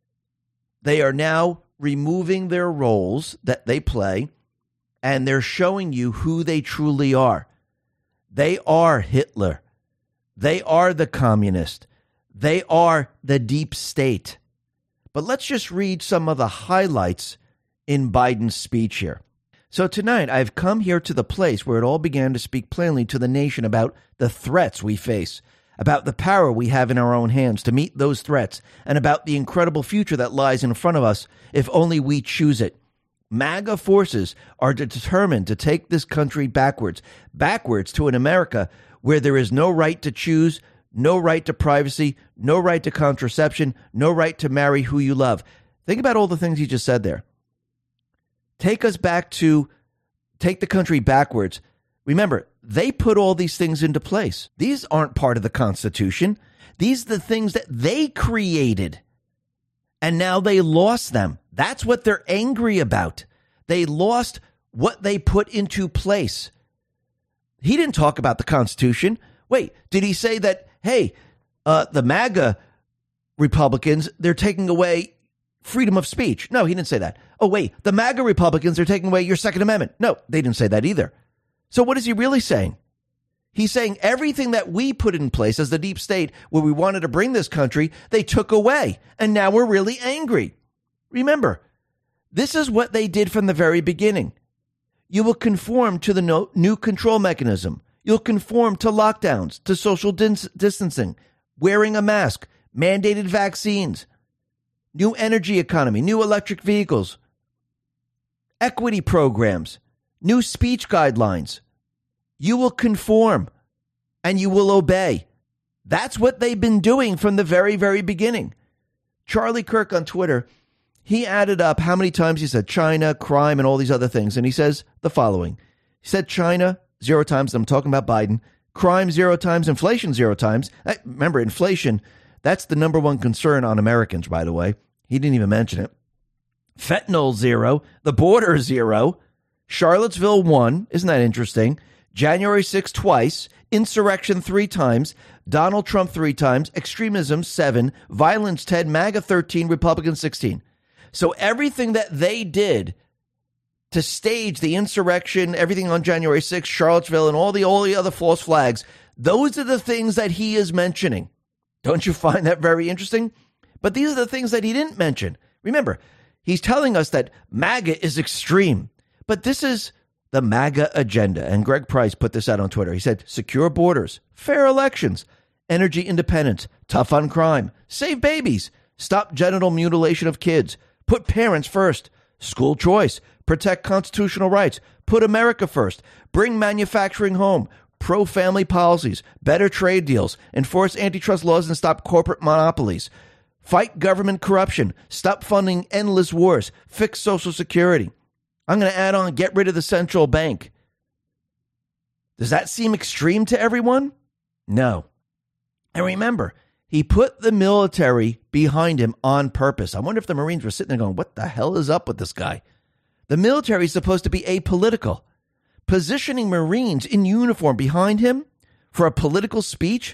They are now removing their roles that they play, and they're showing you who they truly are. They are Hitler. They are the communist. They are the deep state. But let's just read some of the highlights in Biden's speech here. So tonight, I've come here to the place where it all began to speak plainly to the nation about the threats we face, about the power we have in our own hands to meet those threats, and about the incredible future that lies in front of us if only we choose it. MAGA forces are determined to take this country backwards to an America where there is no right to choose, no right to privacy, no right to contraception, no right to marry who you love. Think about all the things he just said there. Take the country backwards. Remember, they put all these things into place. These aren't part of the Constitution. These are the things that they created. And now they lost them. That's what they're angry about. They lost what they put into place. He didn't talk about the Constitution. Wait, did he say that, hey, the MAGA Republicans, they're taking away freedom of speech? No, he didn't say that. Oh, wait, the MAGA Republicans are taking away your Second Amendment. No, they didn't say that either. So what is he really saying? He's saying everything that we put in place as the deep state where we wanted to bring this country, they took away. And now we're really angry. Remember, this is what they did from the very beginning. You will conform to the new control mechanism. You'll conform to lockdowns, to social distancing, wearing a mask, mandated vaccines, new energy economy, new electric vehicles, equity programs, new speech guidelines. You will conform and you will obey. That's what they've been doing from the very, very beginning. Charlie Kirk on Twitter, he added up how many times he said China, crime, and all these other things. And he says the following. He said China 0 times. I'm talking about Biden. Crime 0 times. Inflation 0 times. Remember, inflation, that's the number one concern on Americans, by the way. He didn't even mention it. Fentanyl 0. The border 0. Charlottesville 1. Isn't that interesting? January 6th twice. Insurrection 3 times. Donald Trump 3 times. Extremism 7. Violence 10. MAGA 13. Republican 16. So everything that they did to stage the insurrection, everything on January 6th, Charlottesville, and all the other false flags, those are the things that he is mentioning. Don't you find that very interesting? But these are the things that he didn't mention. Remember, he's telling us that MAGA is extreme. But this is the MAGA agenda. And Greg Price put this out on Twitter. He said, secure borders, fair elections, energy independence, tough on crime, save babies, stop genital mutilation of kids, put parents first, school choice, protect constitutional rights, put America first, bring manufacturing home, pro-family policies, better trade deals, enforce antitrust laws and stop corporate monopolies, fight government corruption, stop funding endless wars, fix Social Security. I'm going to add on, get rid of the central bank. Does that seem extreme to everyone? No. And remember, He put the military behind him on purpose. I wonder if the Marines were sitting there going, what the hell is up with this guy? The military is supposed to be apolitical. Positioning Marines in uniform behind him for a political speech,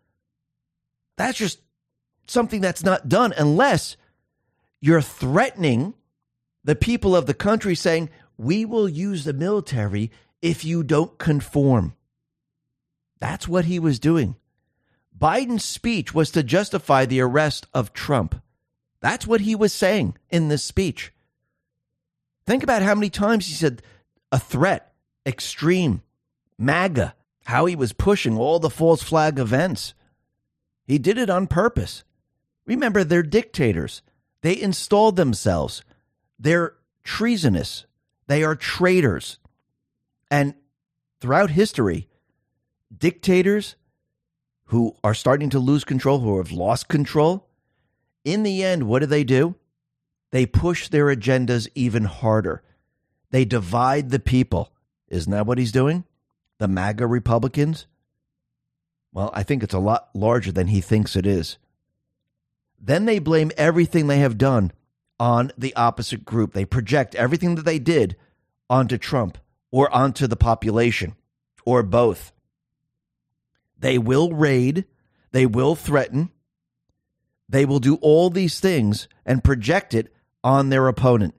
that's just something that's not done unless you're threatening the people of the country saying, we will use the military if you don't conform. That's what he was doing. Biden's speech was to justify the arrest of Trump. That's what he was saying in this speech. Think about how many times he said a threat, extreme, MAGA, how he was pushing all the false flag events. He did it on purpose. Remember, they're dictators. They installed themselves. They're treasonous. They are traitors. And throughout history, dictators who are starting to lose control, who have lost control, in the end, what do? They push their agendas even harder. They divide the people. Isn't that what he's doing? The MAGA Republicans? Well, I think it's a lot larger than he thinks it is. Then they blame everything they have done on the opposite group. They project everything that they did onto Trump or onto the population or both. They will raid. They will threaten. They will do all these things and project it on their opponent.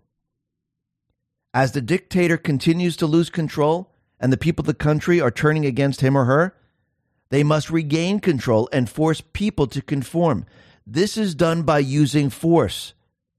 As the dictator continues to lose control and the people of the country are turning against him or her, they must regain control and force people to conform. This is done by using force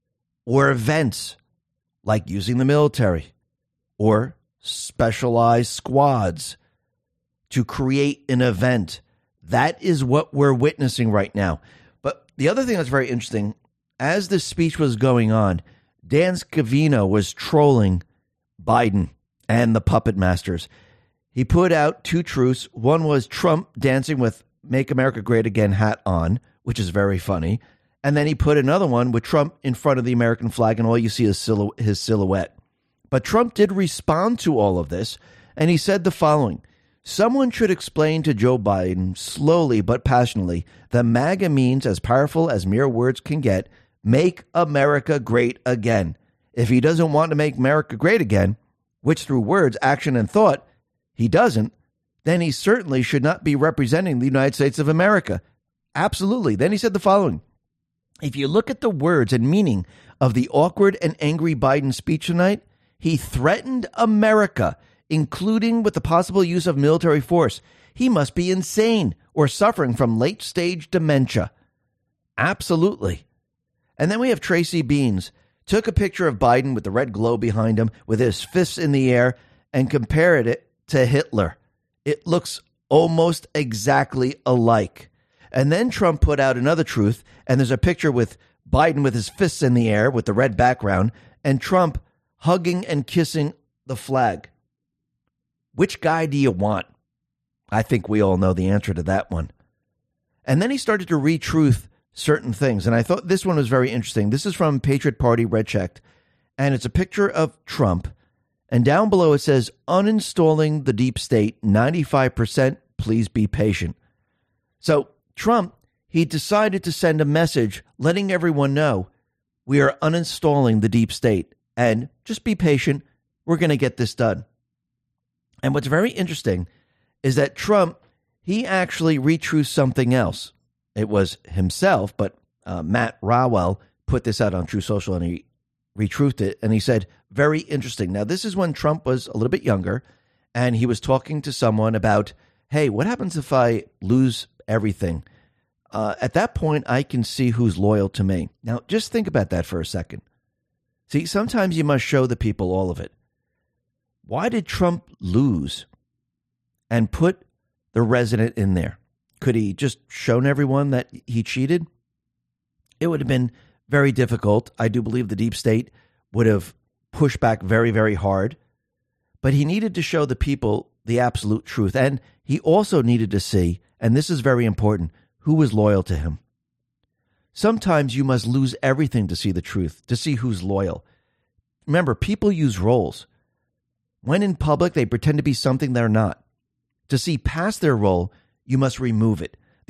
or events like using the military or specialized squads to create an event. That is what we're witnessing right now. But the other thing that's very interesting, as this speech was going on, Dan Scavino was trolling Biden and the puppet masters. He put out two truths. One was Trump dancing with Make America Great Again hat on, which is very funny. And then he put another one with Trump in front of the American flag, and all you see is his silhouette. But Trump did respond to all of this, and he said the following: someone should explain to Joe Biden slowly but passionately that MAGA means, as powerful as mere words can get, make America great again. If he doesn't want to make America great again, which through words, action, and thought he doesn't, then he certainly should not be representing the United States of America. Absolutely. Then he said the following: if you look at the words and meaning of the awkward and angry Biden speech tonight, he threatened America, including with the possible use of military force. He must be insane or suffering from late-stage dementia. Absolutely. And then we have Tracy Beans. Took a picture of Biden with the red glow behind him with his fists in the air and compared it to Hitler. It looks almost exactly alike. And then Trump put out another truth, and there's a picture with Biden with his fists in the air with the red background and Trump hugging and kissing the flag. Which guy do you want? I think we all know the answer to that one. And then he started to re-truth certain things. And I thought this one was very interesting. This is from Patriot Party Red Checked. And it's a picture of Trump. And down below it says, uninstalling the deep state, 95%, please be patient. So Trump, he decided to send a message letting everyone know we are uninstalling the deep state. And just be patient. We're going to get this done. And what's very interesting is that Trump, he actually retruthed something else. It was himself, but Matt Rowell put this out on True Social and he retruthed it. And he said, very interesting. Now, this is when Trump was a little bit younger and he was talking to someone about, hey, what happens if I lose everything? At that point, I can see who's loyal to me. Now, just think about that for a second. See, sometimes you must show the people all of it. Why did Trump lose and put the resident in there? Could he just shown everyone that he cheated? It would have been very difficult. I do believe the deep state would have pushed back very, very hard. But he needed to show the people the absolute truth. And he also needed to see, and this is very important, who was loyal to him. Sometimes you must lose everything to see the truth, to see who's loyal. Remember, people use roles. When in public, they pretend to be something they're not. To see past their role, you must remove it.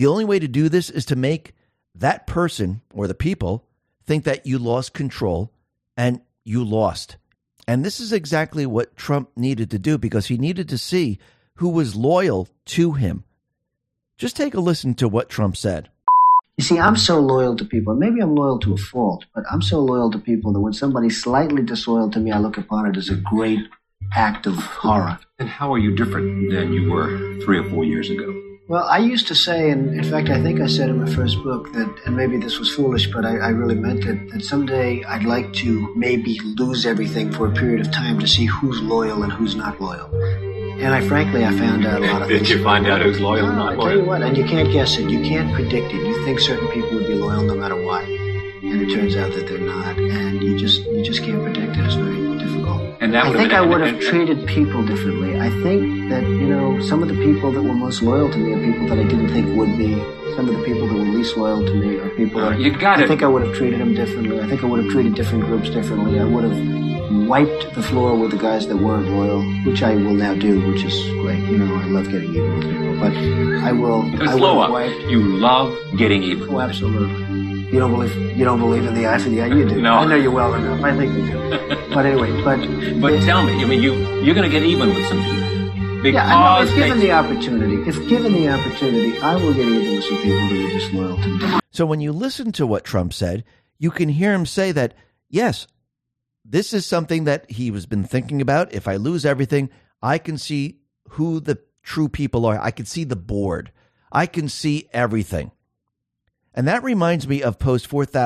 The only way to do this is to make that person or the people think that you lost control and you lost. And this is exactly what Trump needed to do, because he needed to see who was loyal to him. Just take a listen to what Trump said. You see, I'm so loyal to people. Maybe I'm loyal to a fault, but I'm so loyal to people that when somebody's slightly disloyal to me, I look upon it as a great act of horror. And how are you different than you were 3 or 4 years ago? Well, I used to say, and in fact, I think I said in my first book that, and maybe this was foolish, but I really meant it, that someday I'd like to maybe lose everything for a period of time to see who's loyal and who's not loyal. And I found out a lot of things. Did you find out who's loyal and not loyal? I tell you what, and you can't guess it. You can't predict it. You think certain people would be loyal no matter what. And it turns out that they're not. And you just can't predict it. It's very difficult. And that I think I would have treated people differently. I think that, some of the people that were most loyal to me are people that I didn't think would be. Some of the people that were least loyal to me are people that I think I would have treated them differently. I think I would have treated different groups differently. I would have wiped the floor with the guys that weren't loyal, which I will now do, which is great. I love getting even with people, but I will. You love getting even. Oh, absolutely. You don't believe in the eye for the eye. You do. No. I know you well enough. I think you do. But anyway, but tell me. I mean, you're going to get even with some people. Yeah, if given the opportunity, I will get even with some people who are disloyal to me. So when you listen to what Trump said, you can hear him say that, yes, this is something that he has been thinking about. If I lose everything, I can see who the true people are. I can see the board. I can see everything. And that reminds me of post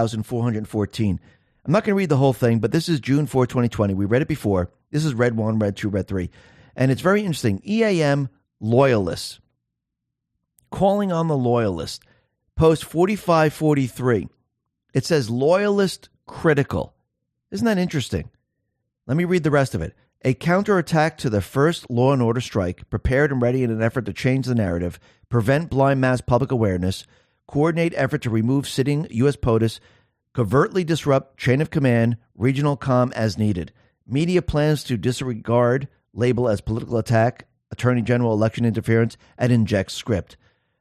4,414. I'm not going to read the whole thing, but this is June 4, 2020. We read it before. This is Red 1, Red 2, Red 3. And it's very interesting. EAM loyalists. Calling on the loyalist. Post 4543. It says loyalist critical. Isn't that interesting? Let me read the rest of it. A counterattack to the first Law and Order strike, prepared and ready in an effort to change the narrative, prevent blind mass public awareness, coordinate effort to remove sitting U.S. POTUS, covertly disrupt chain of command, regional comm as needed. Media plans to disregard, label as political attack, Attorney General election interference, and inject script.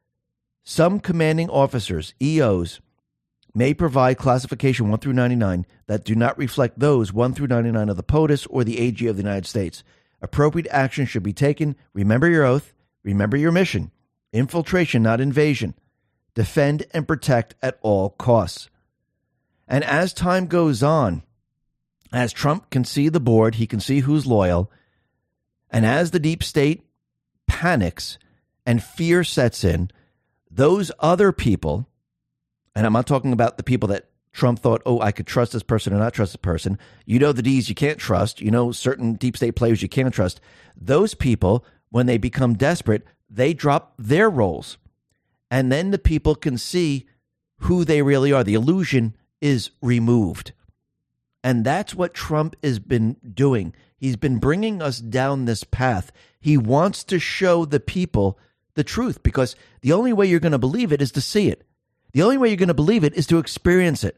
Some commanding officers, EOs, may provide classification 1 through 99 that do not reflect those 1 through 99 of the POTUS or the AG of the United States. Appropriate action should be taken. Remember your oath. Remember your mission. Infiltration, not invasion. Defend and protect at all costs. And as time goes on, as Trump can see the board, he can see who's loyal. And as the deep state panics and fear sets in, those other people, and I'm not talking about the people that Trump thought, oh, I could trust this person or not trust this person. You know the D's you can't trust. You know certain deep state players you can't trust. Those people, when they become desperate, they drop their roles. And then the people can see who they really are. The illusion is removed. And that's what Trump has been doing. He's been bringing us down this path. He wants to show the people the truth, because the only way you're going to believe it is to see it. The only way you're going to believe it is to experience it.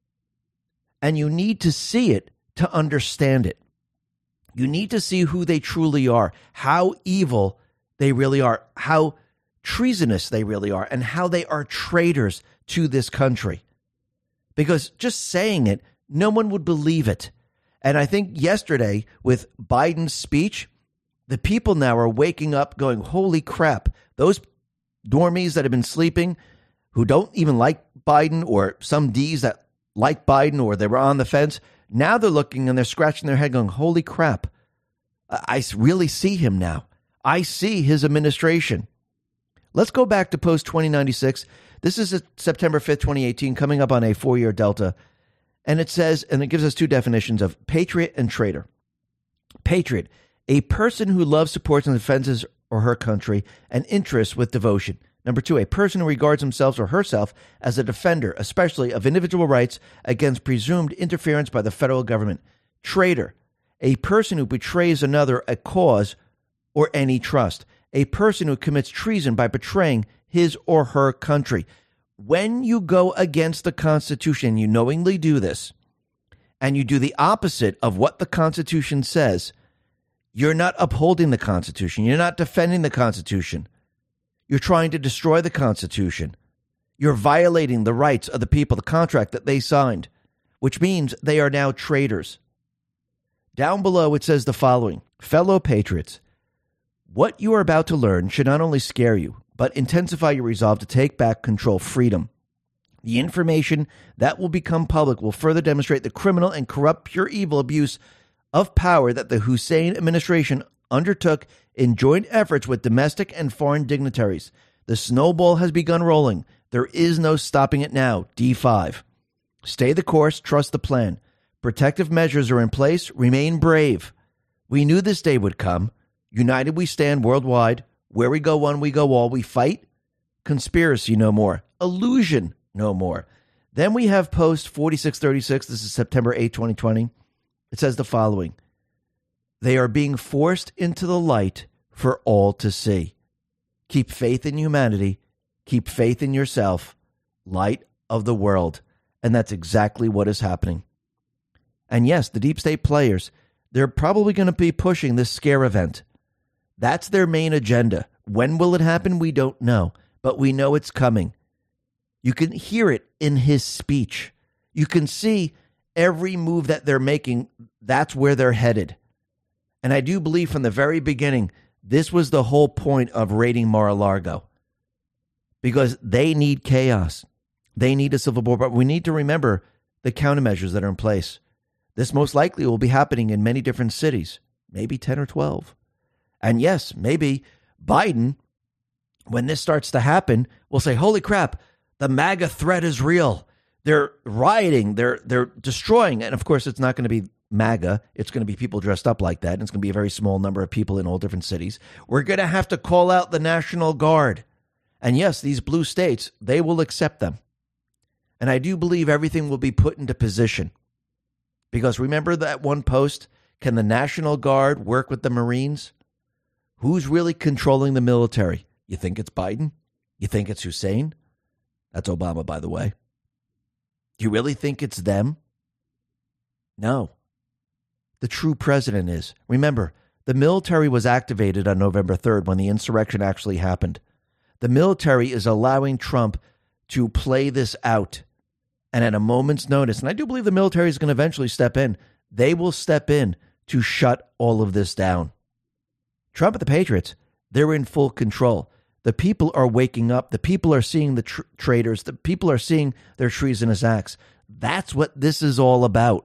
And you need to see it to understand it. You need to see who they truly are, how evil they really are, how treasonous they really are, and how they are traitors to this country. Because just saying it, no one would believe it. And I think yesterday with Biden's speech, the people now are waking up going, holy crap, those normies that have been sleeping, who don't even like Biden, or some Ds that like Biden, or they were on the fence, now they're looking and they're scratching their head going, holy crap, I really see him now. I see his administration. Let's go back to post 2096. This is September 5th, 2018, coming up on a 4-year delta. And it says, and it gives us two definitions of patriot and traitor. Patriot, a person who loves, supports, and defends his or her country and interests with devotion. Number 2, a person who regards himself or herself as a defender, especially of individual rights, against presumed interference by the federal government. Traitor, a person who betrays another, a cause, or any trust. A person who commits treason by betraying his or her country. When you go against the Constitution, you knowingly do this, and you do the opposite of what the Constitution says, you're not upholding the Constitution. You're not defending the Constitution. You're trying to destroy the Constitution. You're violating the rights of the people, the contract that they signed, which means they are now traitors. Down below, it says the following: fellow patriots, what you are about to learn should not only scare you, but intensify your resolve to take back control, freedom. The information that will become public will further demonstrate the criminal and corrupt pure evil abuse of power that the Hussein administration undertook in joint efforts with domestic and foreign dignitaries. The snowball has begun rolling. There is no stopping it now. D5. Stay the course. Trust the plan. Protective measures are in place. Remain brave. We knew this day would come. United we stand worldwide. Where we go one, we go all. We fight. Conspiracy no more. Illusion no more. Then we have post 4636. This is September 8, 2020. It says the following: they are being forced into the light for all to see. Keep faith in humanity. Keep faith in yourself. Light of the world. And that's exactly what is happening. And yes, the deep state players, they're probably going to be pushing this scare event. That's their main agenda. When will it happen? We don't know. But we know it's coming. You can hear it in his speech. You can see every move that they're making. That's where they're headed. And I do believe from the very beginning, this was the whole point of raiding Mar-a-Lago. Because they need chaos. They need a civil war. But we need to remember the countermeasures that are in place. This most likely will be happening in many different cities. Maybe 10 or 12. And yes, maybe Biden, when this starts to happen, will say, holy crap, the MAGA threat is real. They're rioting. They're destroying. And of course, it's not going to be MAGA. It's going to be people dressed up like that. And it's going to be a very small number of people in all different cities. We're going to have to call out the National Guard. And yes, these blue states, they will accept them. And I do believe everything will be put into position. Because remember that one post, can the National Guard work with the Marines? Who's really controlling the military? You think it's Biden? You think it's Hussein? That's Obama, by the way. Do you really think it's them? No. The true president is. Remember, the military was activated on November 3rd when the insurrection actually happened. The military is allowing Trump to play this out. And at a moment's notice, and I do believe the military is going to eventually step in, they will step in to shut all of this down. Trump and the Patriots, they're in full control. The people are waking up. The people are seeing the traitors. The people are seeing their treasonous acts. That's what this is all about.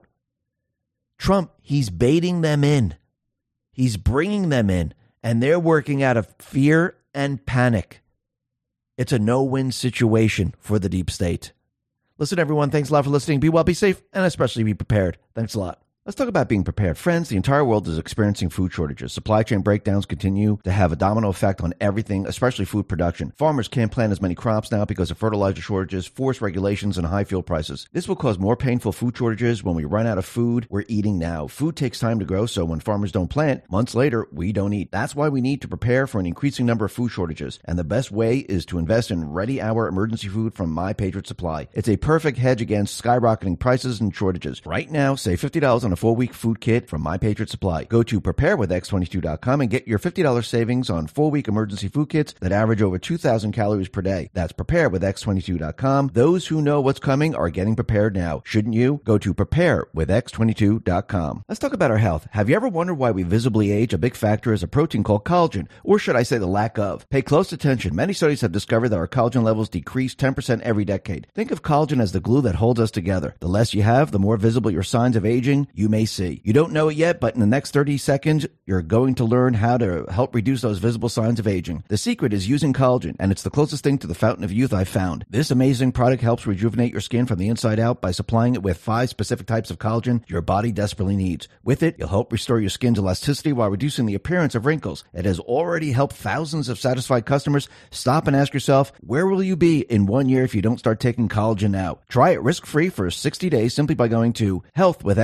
Trump, he's baiting them in. He's bringing them in, and they're working out of fear and panic. It's a no-win situation for the deep state. Listen, everyone, thanks a lot for listening. Be well, be safe, and especially be prepared. Thanks a lot. Let's talk about being prepared. Friends, the entire world is experiencing food shortages. Supply chain breakdowns continue to have a domino effect on everything, especially food production. Farmers can't plant as many crops now because of fertilizer shortages, forced regulations, and high fuel prices. This will cause more painful food shortages when we run out of food we're eating now. Food takes time to grow, so when farmers don't plant, months later, we don't eat. That's why we need to prepare for an increasing number of food shortages. And the best way is to invest in Ready Hour emergency food from My Patriot Supply. It's a perfect hedge against skyrocketing prices and shortages. Right now, save $50 on a 4-week food kit from My Patriot Supply. Go to preparewithx22.com and get your $50 savings on 4-week emergency food kits that average over 2,000 calories per day. That's preparewithx22.com. Those who know what's coming are getting prepared now. Shouldn't you? Go to preparewithx22.com. Let's talk about our health. Have you ever wondered why we visibly age? A big factor is a protein called collagen, or should I say the lack of. Pay close attention. Many studies have discovered that our collagen levels decrease 10% every decade. Think of collagen as the glue that holds us together. The less you have, the more visible your signs of aging you may see. You don't know it yet, but in the next 30 seconds, you're going to learn how to help reduce those visible signs of aging. The secret is using collagen, and it's the closest thing to the fountain of youth I've found. This amazing product helps rejuvenate your skin from the inside out by supplying it with 5 specific types of collagen your body desperately needs. With it, you'll help restore your skin's elasticity while reducing the appearance of wrinkles. It has already helped thousands of satisfied customers. Stop and ask yourself, where will you be in 1 year if you don't start taking collagen now? Try it risk-free for 60 days simply by going to healthwithx22.com.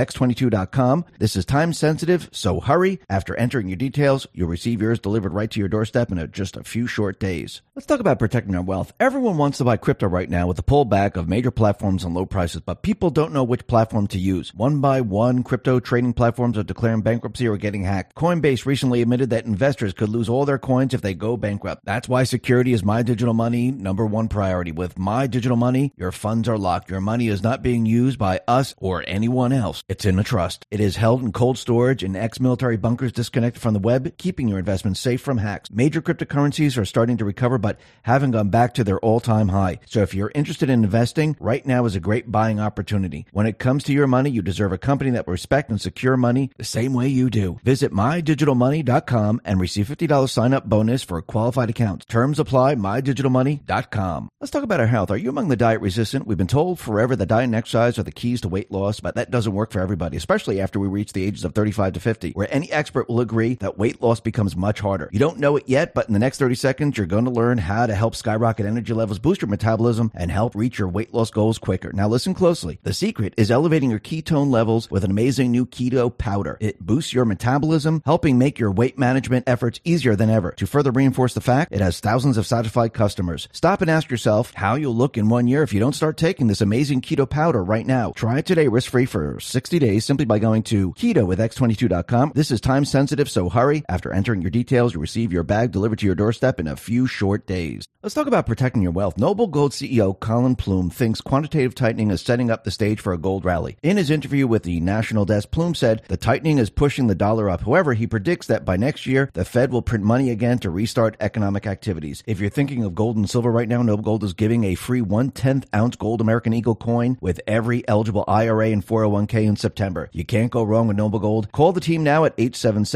X22.com. This is time sensitive, so hurry. After entering your details, you'll receive yours delivered right to your doorstep in just a few short days. Let's talk about protecting our wealth. Everyone wants to buy crypto right now with the pullback of major platforms and low prices, but people don't know which platform to use. One by one, crypto trading platforms are declaring bankruptcy or getting hacked. Coinbase recently admitted that investors could lose all their coins if they go bankrupt. That's why security is My Digital Money #1 priority. With My Digital Money, your funds are locked. Your money is not being used by us or anyone else. It's in a trust. It is held in cold storage in ex-military bunkers disconnected from the web, keeping your investments safe from hacks. Major cryptocurrencies are starting to recover, but haven't gone back to their all-time high. So if you're interested in investing, right now is a great buying opportunity. When it comes to your money, you deserve a company that will respect and secure money the same way you do. Visit MyDigitalMoney.com and receive $50 sign-up bonus for a qualified account. Terms apply. MyDigitalMoney.com. Let's talk about our health. Are you among the diet resistant? We've been told forever that diet and exercise are the keys to weight loss, but that doesn't work for everybody, especially after we reach the ages of 35 to 50, where any expert will agree that weight loss becomes much harder. You don't know it yet, but in the next 30 seconds, you're going to learn how to help skyrocket energy levels, boost your metabolism, and help reach your weight loss goals quicker. Now listen closely. The secret is elevating your ketone levels with an amazing new keto powder. It boosts your metabolism, helping make your weight management efforts easier than ever. To further reinforce the fact, it has thousands of satisfied customers. Stop and ask yourself how you'll look in 1 year if you don't start taking this amazing keto powder right now. Try it today risk-free for 60 days simply by going to keto-with-x22.com. This is time sensitive, so hurry. After entering your details, you'll receive your bag delivered to your doorstep in a few short days. Let's talk about protecting your wealth. Noble Gold CEO Colin Plume thinks quantitative tightening is setting up the stage for a gold rally. In his interview with the National Desk, Plume said the tightening is pushing the dollar up. However, he predicts that by next year, the Fed will print money again to restart economic activities. If you're thinking of gold and silver right now, Noble Gold is giving a free 1/10 ounce gold American Eagle coin with every eligible IRA and 401k in September. You can't go wrong with Noble Gold. Call the team now at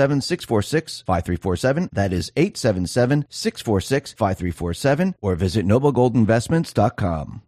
877-646-5347. That is 877-646-5347, or visit noblegoldinvestments.com.